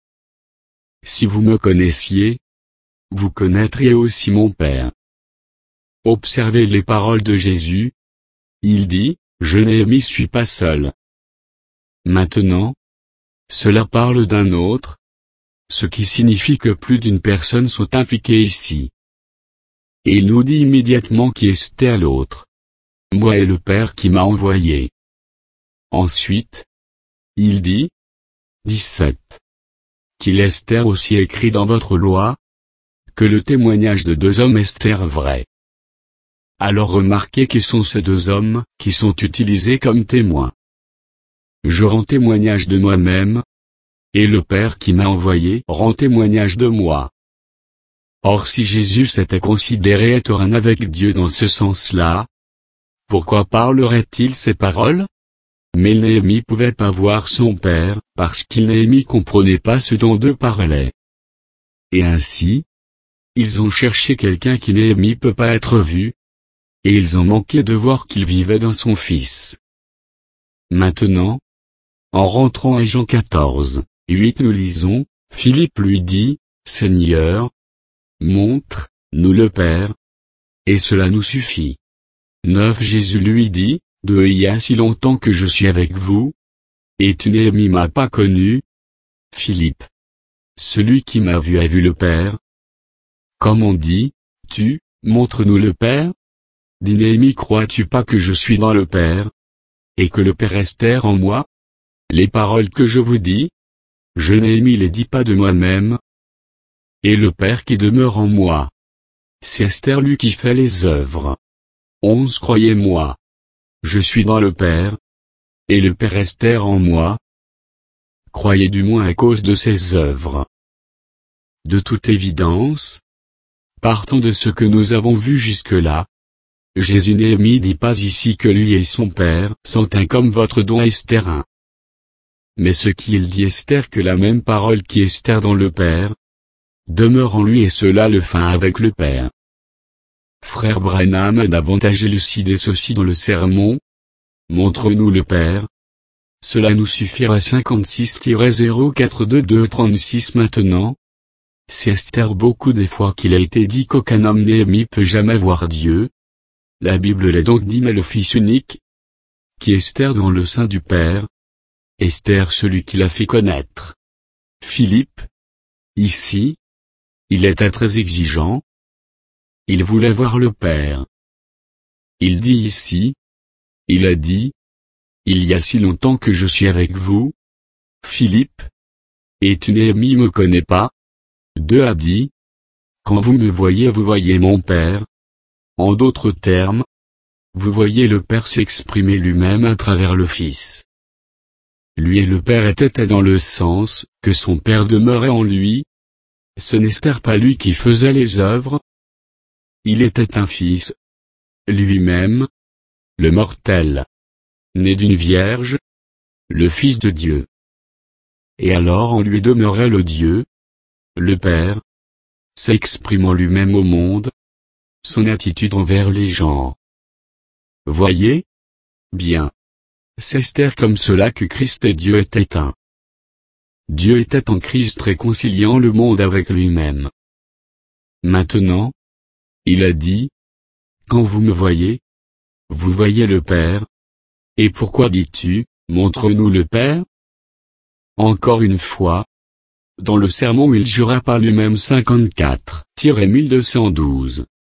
Si vous me connaissiez, vous connaîtriez aussi mon Père. Observez les paroles de Jésus. Il dit, je Néhémie suis pas seul. Maintenant, cela parle d'un autre, ce qui signifie que plus d'une personne sont impliquées ici. Et il nous dit immédiatement qui est l'autre. Moi et le Père qui m'a envoyé. Ensuite, il dit, 17. Qu'il est aussi écrit dans votre loi, que le témoignage de deux hommes est vrai. Alors remarquez qui sont ces deux hommes, qui sont utilisés comme témoins. Je rends témoignage de moi-même, et le Père qui m'a envoyé rend témoignage de moi. Or si Jésus s'était considéré être un avec Dieu dans ce sens-là, pourquoi parlerait-il ces paroles? Mais Néhémie pouvait pas voir son Père, parce qu'il Néhémie comprenait pas ce dont Dieu parlait. Et ainsi, ils ont cherché quelqu'un qui Néhémie peut pas être vu, et ils ont manqué de voir qu'il vivait dans son Fils. Maintenant, en rentrant à Jean 14, 8 nous lisons, Philippe lui dit, Seigneur, montre-nous le Père, et cela nous suffit. 9 Jésus lui dit, il y a si longtemps que je suis avec vous, et tu Néhémie m'as pas connu. Philippe. Celui qui m'a vu a vu le Père. Comme on dit, montre-nous le Père? Dit Néhémie crois-tu pas que je suis dans le Père, et que le Père est en moi? Les paroles que je vous dis, je Néhémie les dis pas de moi-même, et le Père qui demeure en moi. C'est lui qui fait les œuvres. 11 Croyez-moi. Je suis dans le Père, et le Père est en moi. Croyez du moins à cause de ses œuvres. De toute évidence, partons de ce que nous avons vu jusque-là. Jésus Néhémie dit pas ici que lui et son Père sont un comme votre don Esther 1. Mais ce qu'il dit Esther que la même parole qui Esther dans le Père demeure en lui et cela le fin avec le Père. Frère Branham a davantage élucidé ceci dans le sermon. Montre-nous le Père. Cela nous suffira 56-042-36 Maintenant. C'est Esther beaucoup des fois qu'il a été dit qu'aucun homme Néhémie peut jamais voir Dieu. La Bible l'a donc dit mais le Fils unique, qui Esther dans le sein du Père. Esther celui qui l'a fait connaître. Philippe. Ici. Il était très exigeant. Il voulait voir le Père. Il dit ici. Il a dit. Il y a si longtemps que je suis avec vous. Philippe. Et tu Néhémie me connais pas. 2 a dit. Quand vous me voyez vous voyez mon Père. En d'autres termes, vous voyez le Père s'exprimer lui-même à travers le Fils. Lui et le Père étaient dans le sens que son Père demeurait en lui. Ce n'était pas lui qui faisait les œuvres. Il était un Fils. Lui-même. Le mortel. Né d'une vierge. Le Fils de Dieu. Et alors en lui demeurait le Dieu. Le Père. S'exprimant lui-même au monde. Son attitude envers les gens. Voyez? Bien. C'est Esther comme cela que Christ et Dieu étaient un. Dieu était en Christ réconciliant le monde avec lui-même. Maintenant, il a dit, quand vous me voyez, vous voyez le Père. Et pourquoi dis-tu, montre-nous le Père? Encore une fois, dans le sermon il jura par lui-même 54-1212.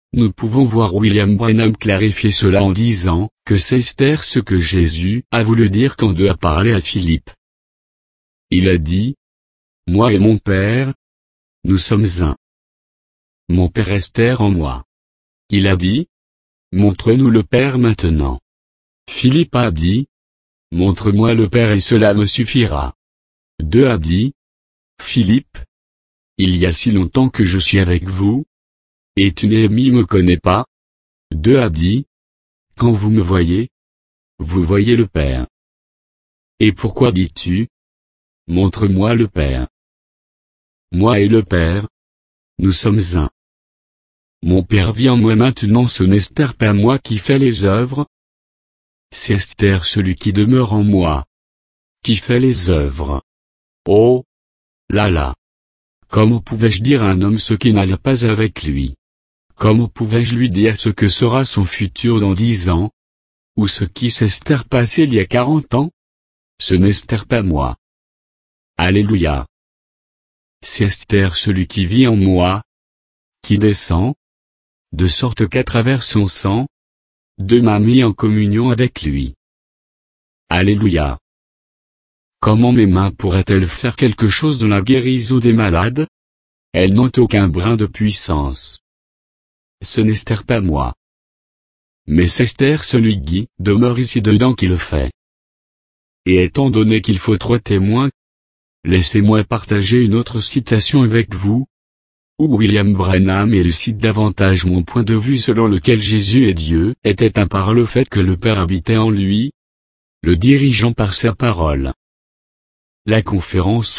Nous pouvons voir William Branham clarifier cela en disant que c'est Esther ce que Jésus a voulu dire quand Dieu a parlé à Philippe. Il a dit, « Moi et mon Père, nous sommes un. Mon Père Esther en moi. » Il a dit, « Montre-nous le Père maintenant. » Philippe a dit, « Montre-moi le Père et cela me suffira. » Dieu a dit, « Philippe, il y a si longtemps que je suis avec vous, et tu ne me connais pas. » Dieu a dit, « Quand vous me voyez, vous voyez le Père. » Et pourquoi dis-tu, « Montre-moi le Père » ? Moi et le Père, nous sommes un. Mon Père vit en moi maintenant, ce n'est Esther pas moi qui fait les œuvres. C'est Esther celui qui demeure en moi, qui fait les œuvres. Oh là là! Comment pouvais-je dire à un homme ce qui n'allait pas avec lui? Comment pouvais-je lui dire ce que sera son futur dans 10 ans? Ou ce qui s'est passé il y a 40 ans? Ce n'est Esther pas moi. Alléluia! C'est Esther celui qui vit en moi, qui descend, de sorte qu'à travers son sang, Dieu m'a mis en communion avec lui. Alléluia! Comment mes mains pourraient-elles faire quelque chose dans la guérison des malades? Elles n'ont aucun brin de puissance. Ce n'est Esther pas moi. Mais c'est Esther celui qui demeure ici dedans qui le fait. Et étant donné qu'il faut 3 témoins, laissez-moi partager une autre citation avec vous, où William Branham élucide davantage mon point de vue selon lequel Jésus est Dieu, était un par le fait que le Père habitait en lui, le dirigeant par sa parole. La conférence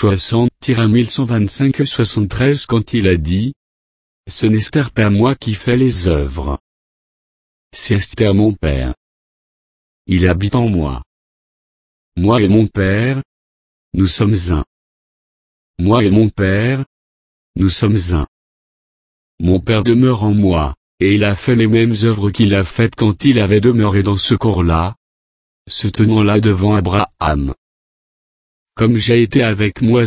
60-1125-73 quand il a dit, « Ce n'est Esther pas moi qui fait les œuvres. C'est Esther mon Père. Il habite en moi. Moi et mon Père, nous sommes un. Moi et mon Père, nous sommes un. Mon Père demeure en moi, et il a fait les mêmes œuvres qu'il a faites quand il avait demeuré dans ce corps-là, se tenant là devant Abraham. Comme j'ai été avec moi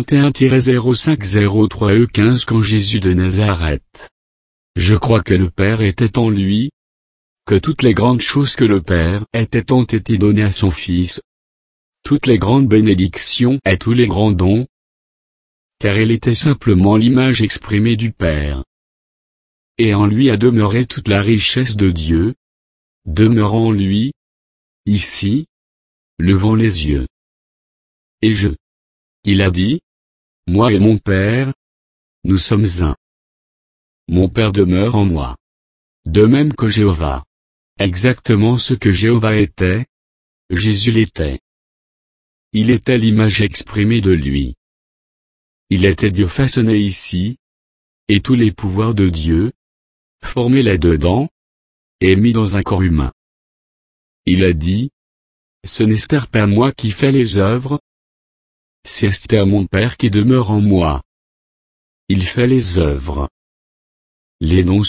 51-0503 quand Jésus de Nazareth. Je crois que le Père était en lui, que toutes les grandes choses que le Père était ont été données à son Fils, toutes les grandes bénédictions et tous les grands dons, car il était simplement l'image exprimée du Père. Et en lui a demeuré toute la richesse de Dieu, demeurant en lui, ici, levant les yeux. Et il a dit, « Moi et mon Père, nous sommes un. Mon Père demeure en moi. De même que Jéhovah. » Exactement ce que Jéhovah était, Jésus l'était. Il était l'image exprimée de lui. Il était Dieu façonné ici, et tous les pouvoirs de Dieu, formés là-dedans, et mis dans un corps humain. Il a dit, « Ce n'est Esther pas moi qui fait les œuvres, c'est Esther mon Père qui demeure en moi. Il fait les œuvres. » Les noms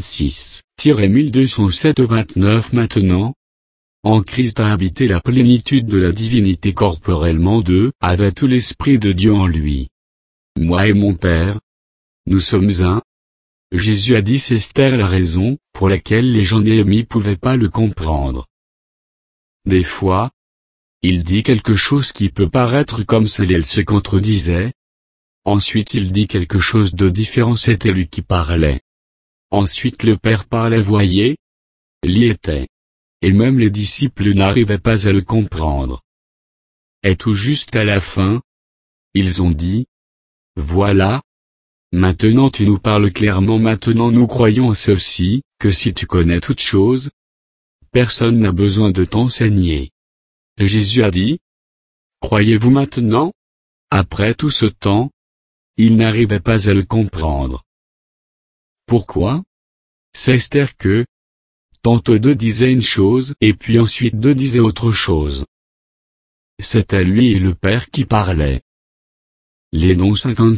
56-1207-29 Maintenant, en Christ a habité la plénitude de la divinité corporellement avait tout l'Esprit de Dieu en lui. Moi et mon Père, nous sommes un. Jésus a dit c'est Esther la raison pour laquelle les gens Néhémie pouvaient pas le comprendre. Des fois, il dit quelque chose qui peut paraître comme si elle se contredisait. Ensuite il dit quelque chose de différent, c'était lui qui parlait. Ensuite le Père parlait, voyez, l'y était. Et même les disciples n'arrivaient pas à le comprendre. Et tout juste à la fin, ils ont dit, voilà, maintenant tu nous parles clairement, maintenant nous croyons à ceci, que si tu connais toutes choses, personne n'a besoin de t'enseigner. Jésus a dit, croyez-vous maintenant? Après tout ce temps, ils n'arrivaient pas à le comprendre. Pourquoi? C'est Esther que, tantôt Dieu disait une chose et puis ensuite Dieu disait autre chose. C'est à lui et le Père qui parlait. Les noms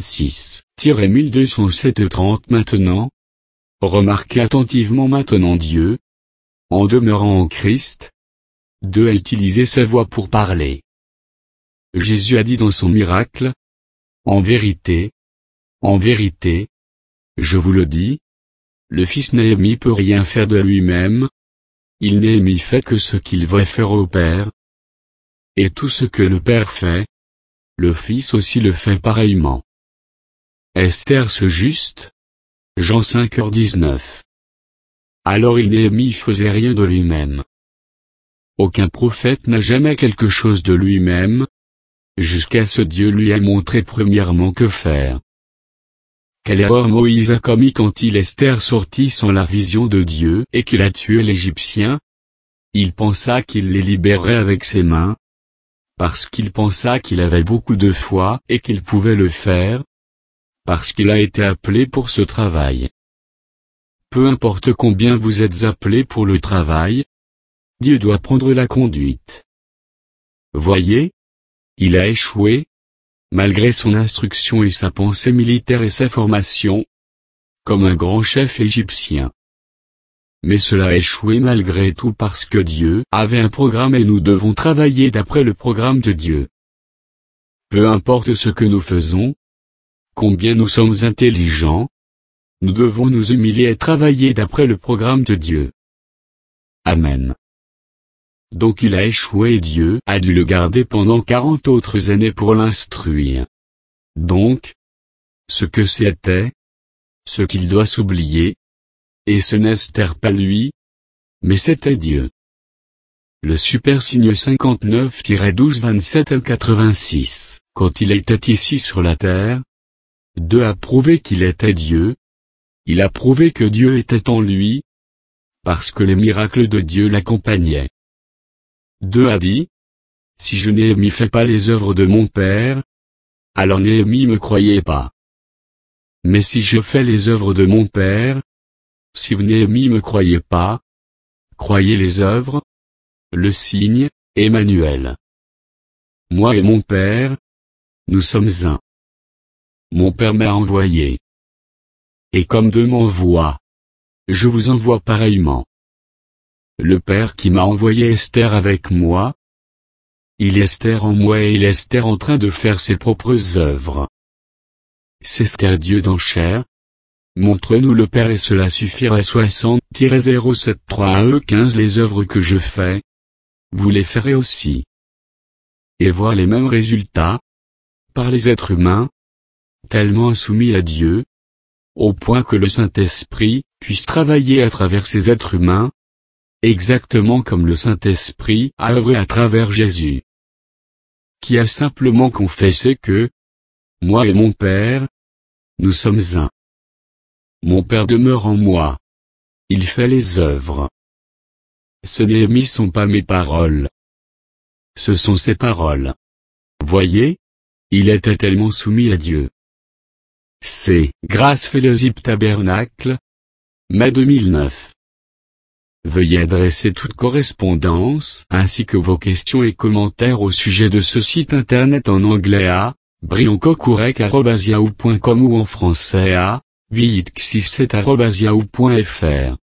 56-1207-30 Maintenant, remarquez attentivement maintenant Dieu, en demeurant en Christ, Dieu a utilisé sa voix pour parler. Jésus a dit dans son miracle, « En vérité, je vous le dis, le fils Néhémie peut rien faire de lui-même. Il Néhémie fait que ce qu'il veut faire au Père. Et tout ce que le Père fait, le Fils aussi le fait pareillement. Esther ce juste. Jean 5h19. Alors il Néhémie faisait rien de lui-même. Aucun prophète n'a jamais quelque chose de lui-même, jusqu'à ce Dieu lui ait montré premièrement que faire. Quelle erreur Moïse a commis quand il Esther sortit sans la vision de Dieu et qu'il a tué l'Égyptien. Il pensa qu'il les libérerait avec ses mains, parce qu'il pensa qu'il avait beaucoup de foi et qu'il pouvait le faire, parce qu'il a été appelé pour ce travail. Peu importe combien vous êtes appelé pour le travail, Dieu doit prendre la conduite. Voyez, il a échoué, malgré son instruction et sa pensée militaire et sa formation, comme un grand chef égyptien. Mais cela a échoué malgré tout parce que Dieu avait un programme et nous devons travailler d'après le programme de Dieu. Peu importe ce que nous faisons, combien nous sommes intelligents, nous devons nous humilier et travailler d'après le programme de Dieu. Amen. Donc il a échoué et Dieu a dû le garder pendant 40 autres années pour l'instruire. Donc, ce que c'était, ce qu'il doit s'oublier, et ce n'était pas lui, mais c'était Dieu. Le super signe 59-12-27-86, quand il était ici sur la terre, Dieu a prouvé qu'il était Dieu, il a prouvé que Dieu était en lui, parce que les miracles de Dieu l'accompagnaient. Dieu a dit, si je Néhémie fais pas les œuvres de mon Père, alors Néhémie me croyez pas. Mais si je fais les œuvres de mon Père, si vous Néhémie me croyez pas, croyez les œuvres, le signe, Emmanuel. Moi et mon Père, nous sommes un. Mon Père m'a envoyé. Et comme Dieu m'envoie, je vous envoie pareillement. Le Père qui m'a envoyé Esther avec moi, il est Esther en moi et il est Esther en train de faire ses propres œuvres. C'est Esther Dieu dans chair. Montre-nous le Père et cela suffirait 60-073-15 Les œuvres que je fais, vous les ferez aussi. Et voir les mêmes résultats, par les êtres humains, tellement insoumis à Dieu, au point que le Saint-Esprit puisse travailler à travers ces êtres humains, exactement comme le Saint-Esprit a œuvré à travers Jésus, qui a simplement confessé que, moi et mon Père, nous sommes un. Mon Père demeure en moi. Il fait les œuvres. Ce Néhémie sont pas mes paroles. Ce sont ses paroles. Voyez, il était tellement soumis à Dieu. C'est Grâce Fellowship Tabernacle, mai 2009. Veuillez adresser toute correspondance ainsi que vos questions et commentaires au sujet de ce site internet en anglais à briancocourec@yahoo.com ou en français à 867@yahoo.fr.